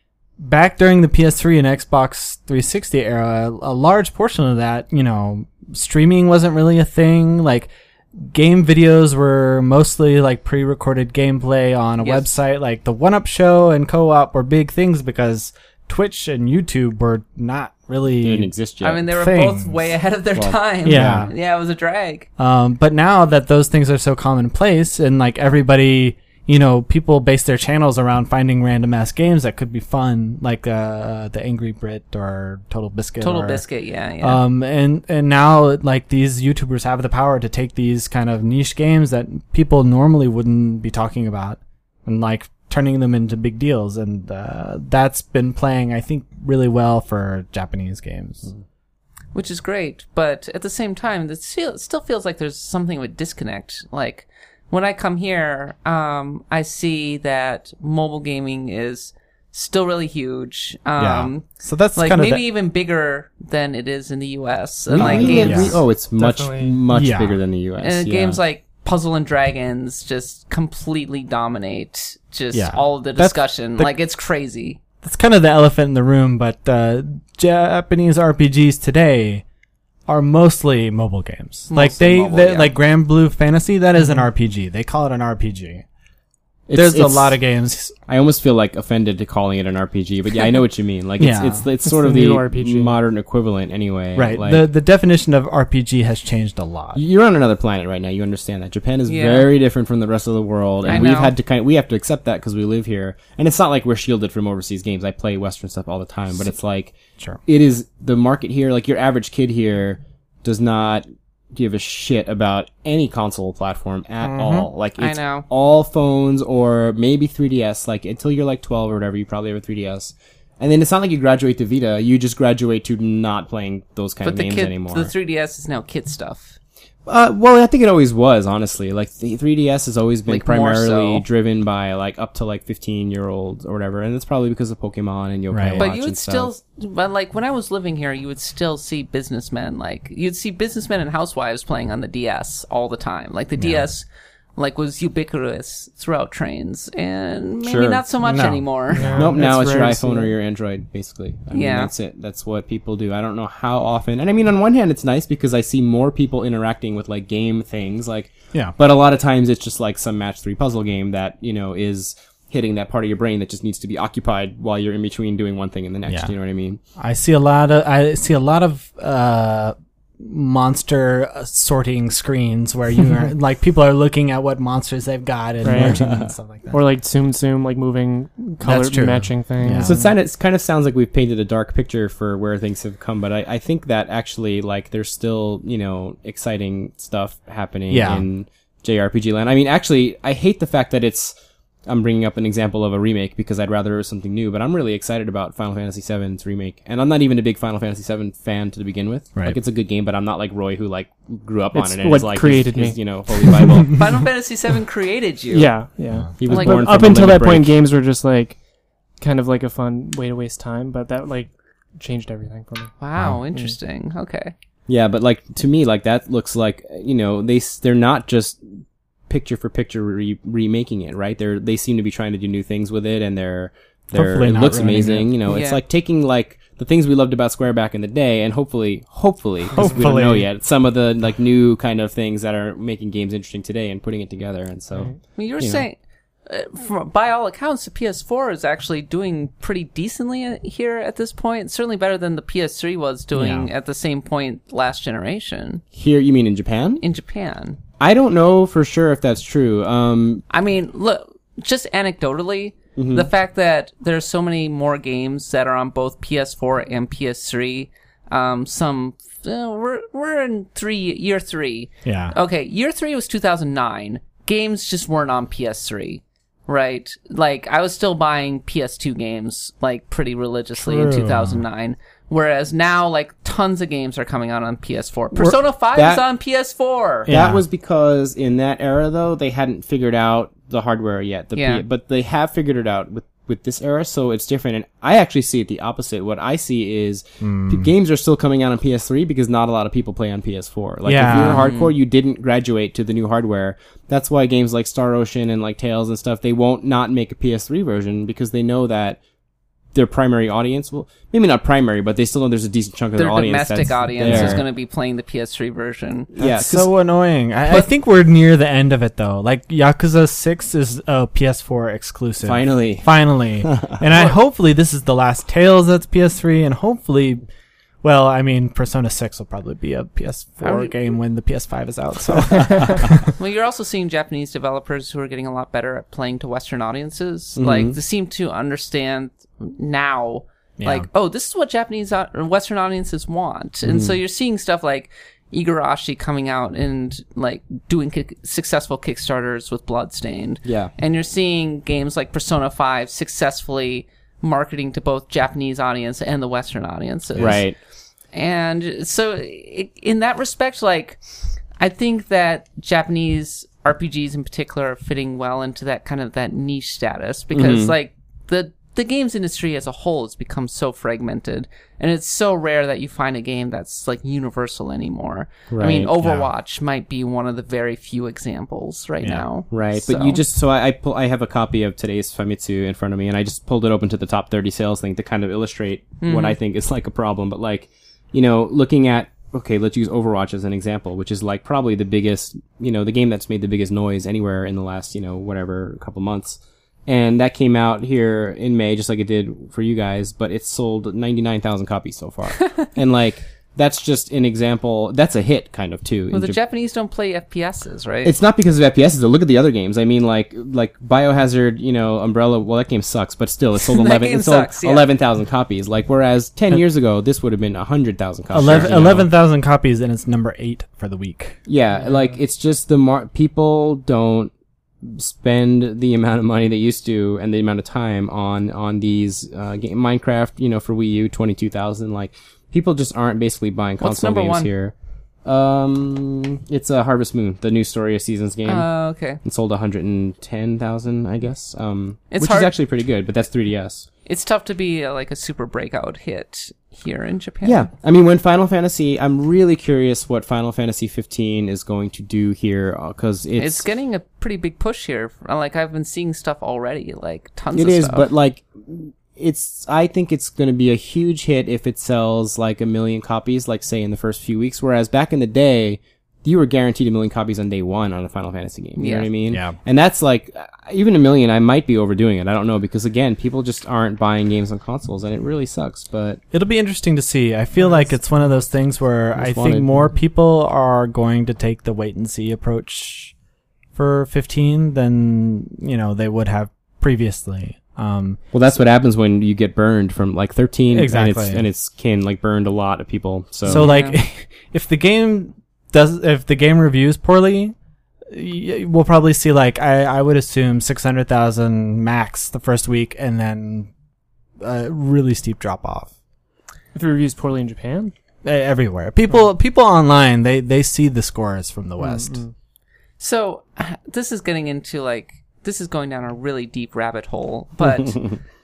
back during the PS3 and Xbox 360 era, a large portion of that, streaming wasn't really a thing. Like, game videos were mostly like pre-recorded gameplay on a website. Like the 1UP Show and Co-op were big things because Twitch and YouTube were not really Didn't exist yet. I mean, they were things. both way ahead of their time. Yeah. Yeah, it was a drag. But now that those things are so commonplace and like everybody, people base their channels around finding random ass games that could be fun, like the Angry Brit or Total Biscuit. Yeah. And now like these YouTubers have the power to take these kind of niche games that people normally wouldn't be talking about and like turning them into big deals, and that's been playing, I think, really well for Japanese games. Which is great, but at the same time, it still feels like there's something of a disconnect. Like, when I come here, I see that mobile gaming is still really huge. So that's like kind of maybe even bigger than it is in the US. And Really? like games, it's much Definitely. bigger than the US. and games like Puzzle and Dragons just completely dominate all of the discussion. Like, it's crazy. That's kind of the elephant in the room, but Japanese RPGs today are mostly mobile games. Mostly mobile, yeah. Like Grand Blue Fantasy, that is an RPG. They call it an RPG. There's a lot of games. I almost feel like offended to calling it an RPG, but yeah, I know what you mean. Like it's sort of the the new RPG. modern equivalent anyway. Right. Like, The definition of RPG has changed a lot. you're on another planet right now. You understand that Japan is very different from the rest of the world, and I we've know. had to we have to accept that because we live here. And it's not like we're shielded from overseas games. I play Western stuff all the time, but it's like it is the market here. Like your average kid here does not give a shit about any console platform at all. Like it's I know. all phones or maybe 3DS. Like until you're like 12 or whatever, you probably have a 3DS. And then it's not like you graduate to Vita. You just graduate to not playing those kind But of the games anymore. the 3DS is now kid stuff. Well, I think it always was, honestly. Like, the 3DS has always been Like, more primarily so. driven by, like, up to, like, 15-year-olds or whatever. And it's probably because of Pokemon and Yokai Right. Watch But you would and still, stuff. but like when I was living here, you would still see businessmen, like you'd see businessmen and housewives playing on the DS all the time. Like the DS, like was ubiquitous throughout trains, and maybe Sure. not so much No. anymore. Nope, now It's it's your rare to see iPhone or that. your Android, basically. I mean, Yeah. that's it. That's what people do. I don't know how often. And I mean, on one hand, it's nice because I see more people interacting with, like, game things. Like, Yeah. but a lot of times it's just, like, some match 3 puzzle game that, is hitting that part of your brain that just needs to be occupied while you're in between doing one thing and the next. Yeah. You know what I mean? I see a lot of monster sorting screens where you are like people are looking at what monsters they've got and Right. merging them and stuff like that. Or like Tsum Tsum, like moving color That's true. matching things. Yeah. So it kind of sounds like we've painted a dark picture for where things have come, but I think that actually, like, there's still, exciting stuff happening in JRPG land. I mean, actually, I hate the fact that I'm bringing up an example of a remake because I'd rather it was something new, but I'm really excited about Final Fantasy VII's remake. And I'm not even a big Final Fantasy VII fan to begin with. Right. Like, it's a good game, but I'm not like Roy who, like, grew up It's on it and what is like created his, me. holy Bible. Final Fantasy VII created you. Yeah. He was Like, born Up from a until limit that point, break. games were just like kind of like a fun way to waste time, but that like changed everything for me. Wow, interesting. Okay. Yeah, but like to me, like that looks like they're not just picture for picture remaking it, right? They seem to be trying to do new things with it, and Hopefully it not looks ruining amazing. it. It's Yeah. like taking like the things we loved about Square back in the day, and hopefully, 'cause we don't know yet, some of the like new kind of things that are making games interesting today and putting it together. And so, I mean, you were saying, by all accounts, the PS4 is actually doing pretty decently here at this point. Certainly better than the PS3 was doing at the same point last generation. here, you mean in Japan? In Japan. I don't know for sure if that's true. I mean, look, just anecdotally, the fact that there's so many more games that are on both PS4 and PS3, we're in year 3. Yeah. Okay, year 3 was 2009. Games just weren't on PS3, right? Like, I was still buying PS2 games, like, pretty religiously in 2009. Whereas now, like, tons of games are coming out on PS4. Persona 5 is on PS4. Yeah. That was because in that era, though, they hadn't figured out the hardware yet. But they have figured it out with this era, so it's different. And I actually see it the opposite. What I see is games are still coming out on PS3 because not a lot of people play on PS4. Like, if you're hardcore, you didn't graduate to the new hardware. That's why games like Star Ocean and like Tales and stuff, they won't not make a PS3 version because they know that their primary audience, well, maybe not primary, but they still know there's a decent chunk of their audience. Their domestic audience there. is going to be playing the PS3 version. That's so annoying. I think we're near the end of it, though. Like, Yakuza 6 is a PS4 exclusive. Finally. And hopefully this is the last Tales that's PS3, and hopefully, well, I mean, Persona 6 will probably be a PS4 game when the PS5 is out, so. Well, you're also seeing Japanese developers who are getting a lot better at playing to Western audiences. Mm-hmm. Like, they seem to understand now, like, oh, this is what Japanese Western audiences want. And so you're seeing stuff like Igarashi coming out and, like, doing successful Kickstarters with Bloodstained. Yeah. And you're seeing games like Persona 5 successfully marketing to both Japanese audience and the Western audiences. Right. And so, in that respect, like, I think that Japanese RPGs in particular are fitting well into that kind of that niche status because, like, the games industry as a whole has become so fragmented, and it's so rare that you find a game that's, like, universal anymore. I mean, Overwatch might be one of the very few examples right now. Right, So- but you just, so I have a copy of today's Famitsu in front of me, and I just pulled it open to the top 30 sales thing to kind of illustrate what I think is, like, a problem. But, like, you know, looking at, okay, let's use Overwatch as an example, which is, like, probably the biggest, you know, the game that's made the biggest noise anywhere in the last, you know, whatever, couple months. And that came out here in May, just like it did for you guys, but it's sold 99,000 copies so far. And, like, that's just an example. That's a hit, kind of, too. Well, the Japanese don't play FPSs, right? It's not because of FPSs, though. Look at the other games. I mean, like Biohazard, you know, Umbrella, well, that game sucks, but still, it sold 11,000 copies. Like, whereas 10 years ago, this would have been 100,000 copies. 11,000 copies, and it's number 8 for the week. Yeah, like, it's just people don't spend the amount of money they used to and the amount of time on these Minecraft, you know, for Wii U, 22,000. Like, people just aren't basically buying console games here. It's a Harvest Moon, the new Story of Seasons game. Okay. It sold 110,000, I guess. It's which hard- is actually pretty good, but that's 3DS. It's tough to be like a super breakout hit here in Japan. Yeah, I mean, when Final Fantasy, I'm really curious what Final Fantasy 15 is going to do here, because it's getting a pretty big push here. Like, I've been seeing stuff already, like tons it of is, stuff. but like, I think it's going to be a huge hit if it sells like 1 million copies, like say in the first few weeks. Whereas back in the day, you were guaranteed 1 million copies on day one on a Final Fantasy game. You know what I mean? Yeah. And that's like, even 1 million, I might be overdoing it. I don't know, because again, people just aren't buying games on consoles, and it really sucks, but It'll be interesting to see. I feel like it's one of those things where I think more people are going to take the wait and see approach for 15 than, you know, they would have previously. well, that's what happens when you get burned from like 13, Exactly. and it's like burned a lot of people. So like, if the game reviews poorly, we'll probably see like I would assume 600,000 max the first week, and then a really steep drop off If it reviews poorly in Japan? everywhere. People online, they see the scores from the West. Mm-hmm. So, this is getting into, like, this is going down a really deep rabbit hole, but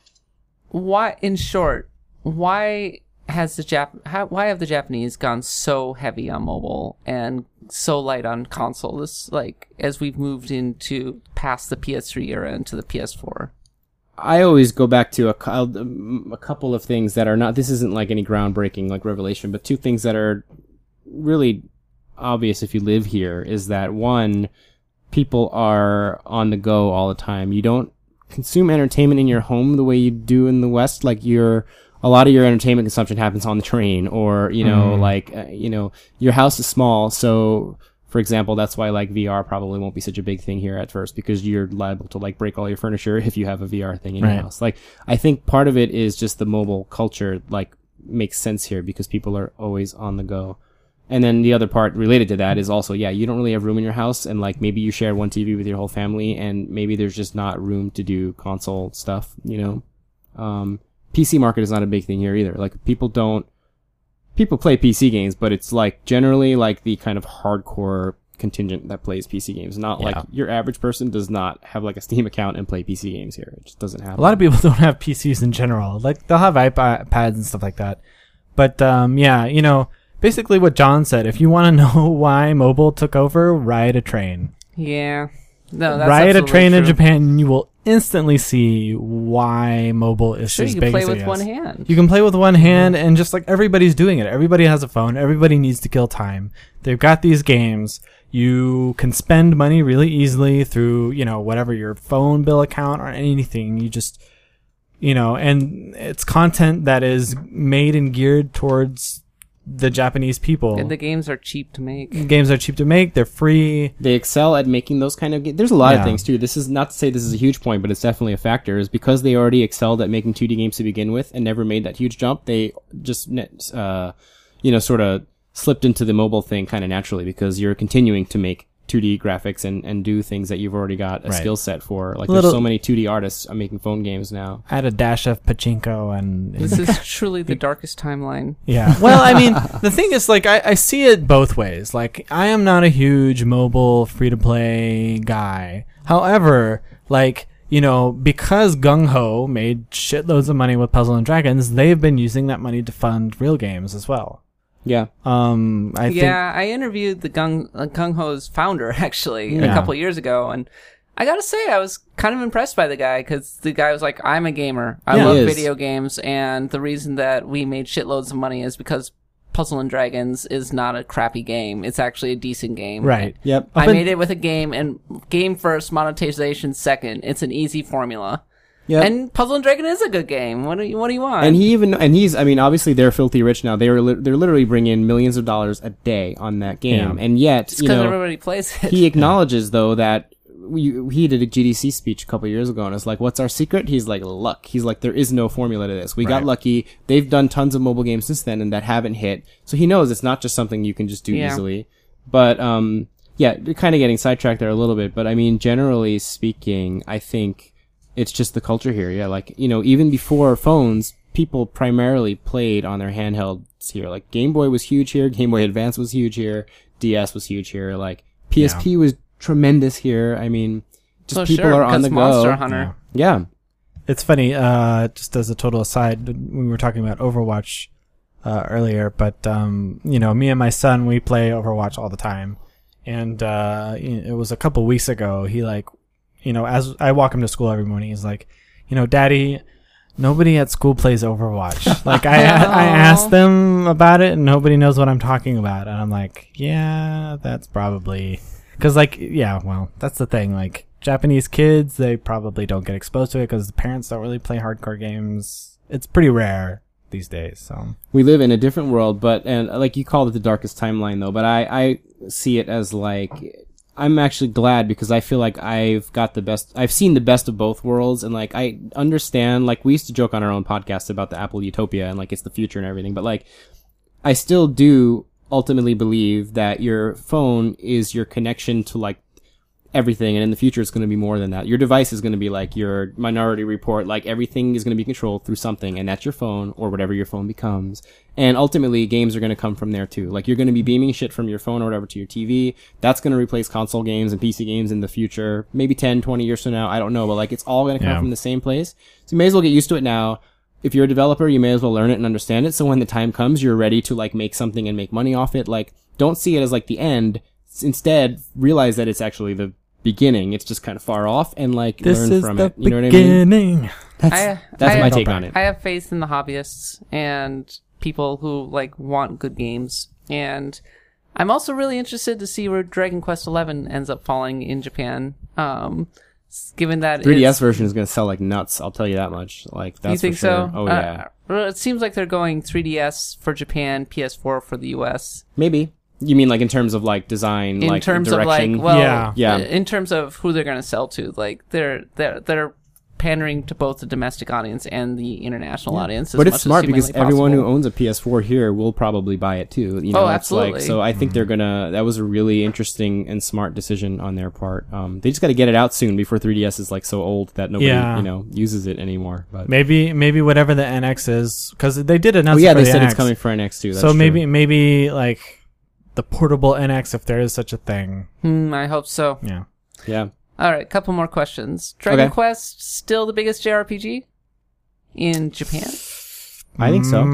in short, why have the Japanese gone so heavy on mobile and so light on console? This, like, as we've moved into past the PS3 era into the PS4. I always go back to a couple of things that are not, this isn't like any groundbreaking like revelation, but two things that are really obvious if you live here is that one, people are on the go all the time. You don't consume entertainment in your home the way you do in the West. Like a lot of your entertainment consumption happens on the train or, your house is small. So, for example, that's why like VR probably won't be such a big thing here at first because you're liable to like break all your furniture if you have a VR thing in your house. Like, I think part of it is just the mobile culture, like, makes sense here because people are always on the go. And then the other part related to that is also, you don't really have room in your house and like maybe you share one TV with your whole family and maybe there's just not room to do console stuff, PC market is not a big thing here either. Like people play PC games, but it's like generally like the kind of hardcore contingent that plays PC games. Not like your average person does not have like a Steam account and play PC games here. It just doesn't happen. A lot of people don't have PCs in general. Like they'll have iPads and stuff like that. But basically what John said, if you want to know why mobile took over, ride a train. Yeah. No, that's ride a train true. in Japan and you will instantly see why mobile is as big as it is. You can play with one hand. You can play with one hand and just like everybody's doing it. Everybody has a phone. Everybody needs to kill time. They've got these games. You can spend money really easily through, whatever your phone bill account or anything. You just, and it's content that is made and geared towards the Japanese people. And the games are cheap to make. They're free. They excel at making those kind of games. There's a lot of things too. This is not to say this is a huge point, but it's definitely a factor. Is because they already excelled at making 2D games to begin with and never made that huge jump. They just, sort of slipped into the mobile thing kind of naturally because you're continuing to make 2D graphics and do things that you've already got a skill set for. Like there's so many 2D artists making phone games now. Add a dash of pachinko and... This is truly the darkest timeline. Yeah. Well, I mean, the thing is, like, I see it both ways. Like, I am not a huge mobile free-to-play guy. However, like, because Gung Ho made shitloads of money with Puzzle and Dragons, they've been using that money to fund real games as well. Yeah. I interviewed the Gung Ho's founder actually a couple years ago, and I gotta say I was kind of impressed by the guy because the guy was like, "I'm a gamer. I love video games, and the reason that we made shitloads of money is because Puzzle and Dragons is not a crappy game. It's actually a decent game. Right. Yep. I made it with a game, and game first, monetization second. It's an easy formula." Yeah, and Puzzle and Dragon is a good game. What do you want? And obviously they're filthy rich now. They're literally bringing in millions of dollars a day on that game, and yet it's because everybody plays it. He acknowledges though that he did a GDC speech a couple years ago, and it's like, "What's our secret?" He's like, "Luck." He's like, "There is no formula to this. We got lucky. They've done tons of mobile games since then, and that haven't hit. So he knows it's not just something you can just do easily." But kind of getting sidetracked there a little bit. But I mean, generally speaking, I think it's just the culture here. Yeah, like, even before phones, people primarily played on their handhelds here. Like, Game Boy was huge here. Game Boy Advance was huge here. DS was huge here. Like, PSP was tremendous here. I mean, just people are on the go. Monster Hunter. Yeah. It's funny, just as a total aside, we were talking about Overwatch earlier, but, me and my son, we play Overwatch all the time. And it was a couple weeks ago, he as I walk him to school every morning, he's like, Daddy, nobody at school plays Overwatch. Like, I asked them about it and nobody knows what I'm talking about. And I'm like, yeah, that's probably... Because, that's the thing. Like, Japanese kids, they probably don't get exposed to it because the parents don't really play hardcore games. It's pretty rare these days, so... We live in a different world, and like you called it the darkest timeline, though, but I see it as, like... I'm actually glad because I feel like I've seen the best of both worlds, and like I understand, like we used to joke on our own podcast about the Apple Utopia and like it's the future and everything, but like I still do ultimately believe that your phone is your connection to like everything, and in the future it's going to be more than that. Your device is going to be like your Minority Report, like everything is going to be controlled through something, and that's your phone or whatever your phone becomes. And ultimately games are going to come from there too. Like you're going to be beaming shit from your phone or whatever to your TV. That's going to replace console games and PC games in the future, maybe 10, 20 years from now. I don't know, but like it's all going to come from the same place. So you may as well get used to it now. If you're a developer, you may as well learn it and understand it. So when the time comes, you're ready to like make something and make money off it. Like don't see it as like the end. Instead, realize that it's actually the beginning. It's just kind of far off and like This learn is from the it. You know what I mean? beginning. That's I- my take on it. I have faith in the hobbyists and people who like want good games, and I'm also really interested to see where Dragon Quest XI ends up falling in Japan. Given that 3DS version is going to sell like nuts. I'll tell you that much. Like that's you think for sure. so? Oh yeah, Well, it seems like they're going 3DS for Japan, PS4 for the US. maybe. You mean like in terms of like design, In like terms direction? of like, well, Yeah. in terms of who they're going to sell to, like they're pandering to both the domestic audience and the international audience. But as it's much smart as because humanly everyone who possible. owns a PS4 here will probably buy it too. You know, Oh, it's like, absolutely. so I think they're gonna. That was a really interesting and smart decision on their part. They just got to get it out soon before 3DS is like so old that nobody uses it anymore. But Maybe whatever the NX is, because they did oh announce. yeah, it for they the said NX. it's coming for NX too. That's So true. maybe like the portable NX, if there is such a thing. I hope so. Yeah. Yeah. All right, couple more questions. Dragon Okay. Quest still the biggest JRPG in Japan? I think so.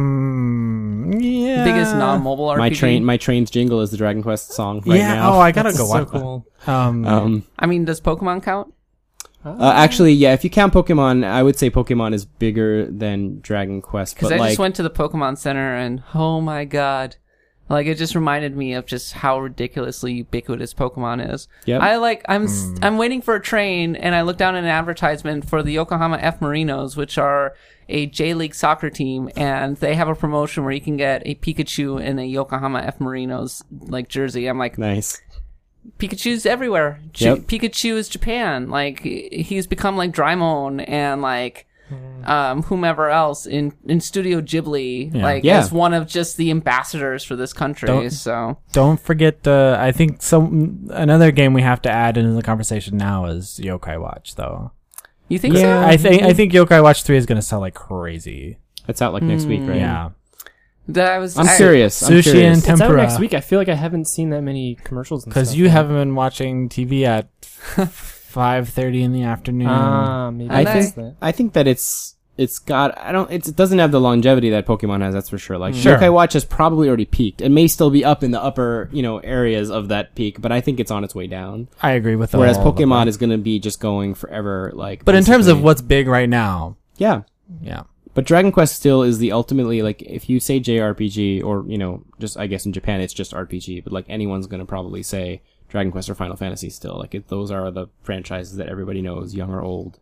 Yeah. Biggest non-mobile RPG? My train's jingle is the Dragon Quest song right yeah. now. Oh, I gotta That's go so watch cool. that. I mean, does Pokemon count? Actually, yeah. If you count Pokemon, I would say Pokemon is bigger than Dragon Quest. Because But I like, just went to the Pokemon Center and oh my god. Like, it just reminded me of just how ridiculously ubiquitous Pokemon is. Yep. I'm waiting for a train, and I look down at an advertisement for the Yokohama F. Marinos, which are a J-League soccer team, and they have a promotion where you can get a Pikachu in a Yokohama F. Marinos, like, jersey. I'm like, nice. Pikachu's everywhere. Yep. Pikachu is Japan. Like, he's become like Draimon and like whomever else in Studio Ghibli, like Yeah. as one of just the ambassadors for this country. Don't forget the. I think another game we have to add into the conversation now is Yokai Watch, though. You think Yeah, so? I think Yokai Watch 3 is gonna sell like crazy. It's out like next week, right? Yeah. I'm serious. I'm Sushi curious. and It's out tempura. next week. I feel like I haven't seen that many commercials. Because you haven't been watching TV at 5:30 in the afternoon. Maybe I that's think that. I think that it's got it doesn't have the longevity that Pokemon has, that's for sure. Like Sure. Yokai Watch has probably already peaked. It may still be up in the upper, areas of that peak, but I think it's on its way down. I agree with that. Whereas Pokemon is going to be just going forever, like. But in terms of basically. what's big right now, yeah. yeah. But Dragon Quest still is the ultimately, like, if you say JRPG, or, just, I guess in Japan it's just RPG, but, like, anyone's gonna probably say Dragon Quest or Final Fantasy still. Like, those are the franchises that everybody knows, young or old.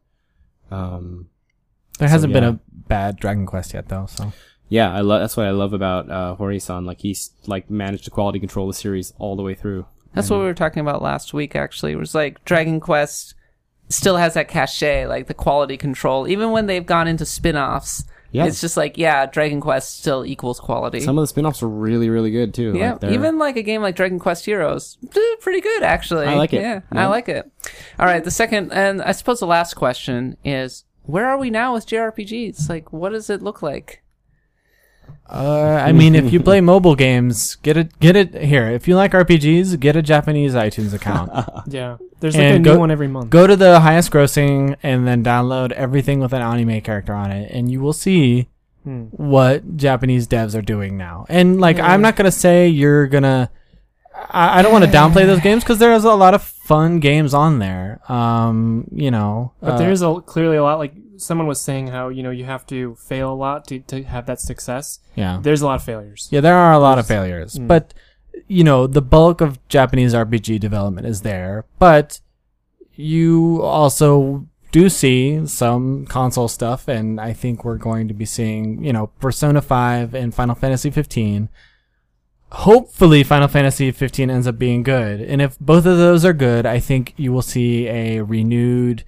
There hasn't been a bad Dragon Quest yet, though. So Yeah, that's what I love about, Hori-san. Like, he's, like, managed to quality control the series all the way through. That's what we were talking about last week, actually. It was like Dragon Quest still has that cachet, like the quality control. Even when they've gone into spin-offs, Yeah. it's just like, yeah, Dragon Quest still equals quality. Some of the spin-offs are really, really good, too. Yeah, Like, they're- even like a game like Dragon Quest Heroes, pretty good, actually. I like it. Yeah, Yeah. I like it. All right, the second, and I suppose the last question is, where are we now with JRPGs? Like, what does it look like? I mean, if you play mobile games, get it here. If you like RPGs, get a Japanese iTunes account. Yeah, there's like And a new one every month. Go to the highest grossing and then download everything with an anime character on it, and you will see what Japanese devs are doing now. And like, I'm not gonna say you're gonna. I don't want to downplay those games because there's a lot of fun games on there. But there's clearly a lot. Like someone was saying, how you have to fail a lot to have that success. yeah. There's a lot of failures. Yeah, there are a lot of failures, but the bulk of Japanese RPG development is there. But you also do see some console stuff, and I think we're going to be seeing, Persona 5 and Final Fantasy 15. Hopefully, Final Fantasy 15 ends up being good, and if both of those are good, I think you will see a renewed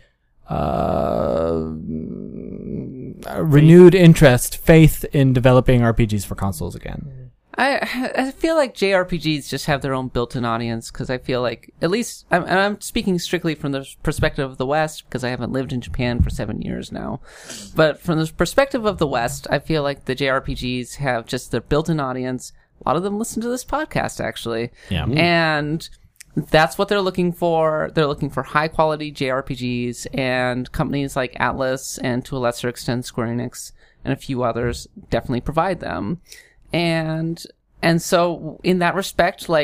faith in developing RPGs for consoles again. I feel like JRPGs just have their own built-in audience, because I feel like, at least, I'm speaking strictly from the perspective of the West, because I haven't lived in Japan for 7 years now. But from the perspective of the West, I feel like the JRPGs have just their built-in audience. A lot of them listen to this podcast, actually. Yeah. And that's what they're looking for. They're looking for high-quality JRPGs, and companies like Atlas and, to a lesser extent, Square Enix and a few others definitely provide them. And so in that respect, like,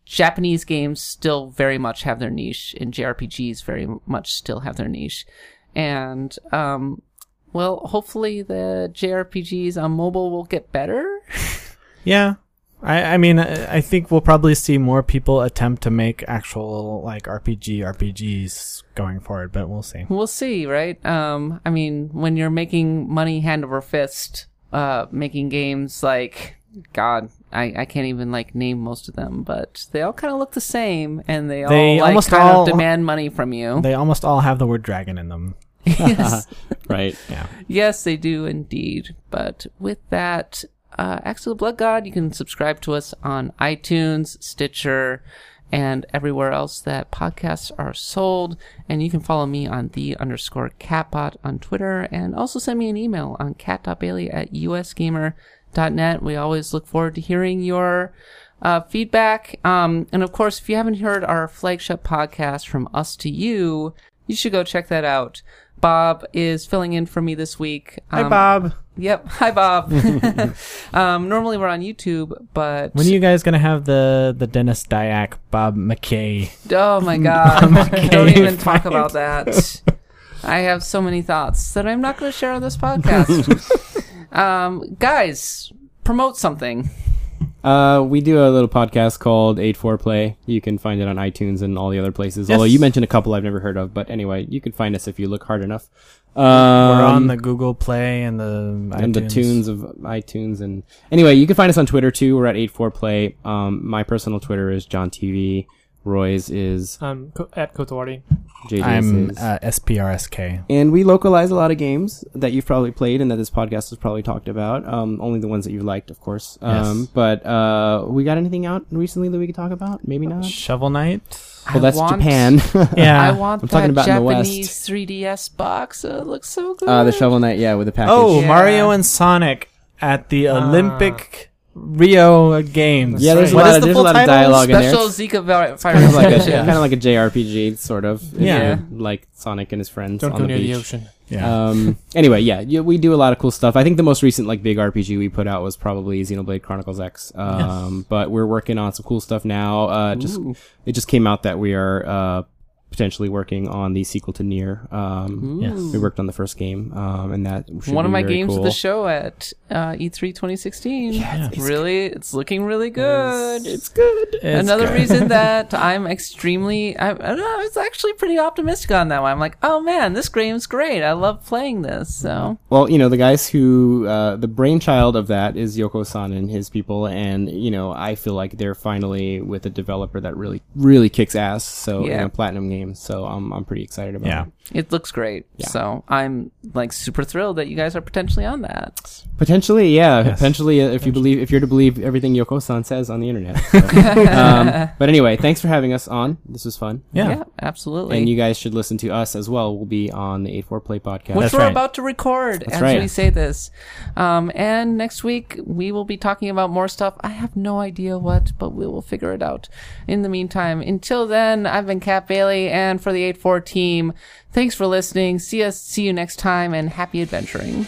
Japanese games still very much have their niche, and JRPGs very much still have their niche. And, well, hopefully the JRPGs on mobile will get better. Yeah. I mean, I think we'll probably see more people attempt to make actual, like, RPGs going forward, but we'll see. We'll see, right? I mean, when you're making money hand over fist, making games like, God, I can't even, like, name most of them, but they all kind of look the same, and they all almost kind all of demand money from you. They almost all have the word dragon in them. Yes. Right. Yeah. Yes, they do indeed. But with that, Axe of the Blood God, you can subscribe to us on iTunes, Stitcher, and everywhere else that podcasts are sold. And you can follow me on _catbot on Twitter, and also send me an email on cat.bailey@usgamer.net. We always look forward to hearing your feedback. And of course, if you haven't heard our flagship podcast, From Us to You, you should go check that out. Bob is filling in for me this week. Hi, Bob. Yep. Hi, Bob. Normally we're on YouTube, but... When are you guys going to have the Dennis Dyack, Bob McKay? Oh, my God. Don't even talk about that. I have so many thoughts that I'm not going to share on this podcast. Guys, promote something. We do a little podcast called 84Play. You can find it on iTunes and all the other places. Yes. Although you mentioned a couple I've never heard of, but anyway, you can find us if you look hard enough. We're on the Google Play and the iTunes. And the tunes of iTunes. And anyway, you can find us on Twitter too. We're at 84Play. My personal Twitter is JohnTV. Roy's is at Kotowari. JJ's I'm is SPRSK. And we localize a lot of games that you've probably played and that this podcast has probably talked about. Only the ones that you've liked, of course. Yes. But we got anything out recently that we could talk about? Maybe not. Shovel Knight. Well, that's Japan. Yeah. I want I'm talking that about in the West. Japanese 3DS box. It looks so good. The Shovel Knight, yeah, with the package. Oh, Yeah. Mario and Sonic at the Olympic Rio Games. Yeah, there's What is a the there's a full lot of title? dialogue in there. Special It's Zika virus. kind of like a Yeah. kind of like a JRPG, sort of. If Yeah. you're like Sonic and his friends Don't on go the near beach. the ocean. Yeah. Anyway, yeah, we do a lot of cool stuff. I think the most recent like big RPG we put out was probably Xenoblade Chronicles X. But we're working on some cool stuff now. It just came out that we are potentially working on the sequel to Nier. Yes. We worked on the first game, and that should One of be my very games cool. of the show at E3 2016. Yeah. It's looking really good. It's good. It's Another good. reason that I'm extremely, I don't know, I was actually pretty optimistic on that one. I'm like, oh man, this game's great. I love playing this. So Well, the guys who, the brainchild of that is Yoko-san and his people, and, I feel like they're finally with a developer that really, really kicks ass, so, Yeah. Platinum Games, so I'm pretty excited about Yeah. it. it looks great. Yeah. So I'm like super thrilled that you guys are potentially on that. Potentially, yeah. Yes. Potentially, if you're to believe everything Yoko-san says on the internet. So. But anyway, thanks for having us on. This was fun. Yeah. Absolutely. And you guys should listen to us as well. We'll be on the 84Play podcast. Which That's we're right. about to record as right. we say this. And next week, we will be talking about more stuff. I have no idea what, but we will figure it out. In the meantime, until then, I've been Kat Bailey, and for the 84 team, thanks for listening. See you next time, and happy adventuring.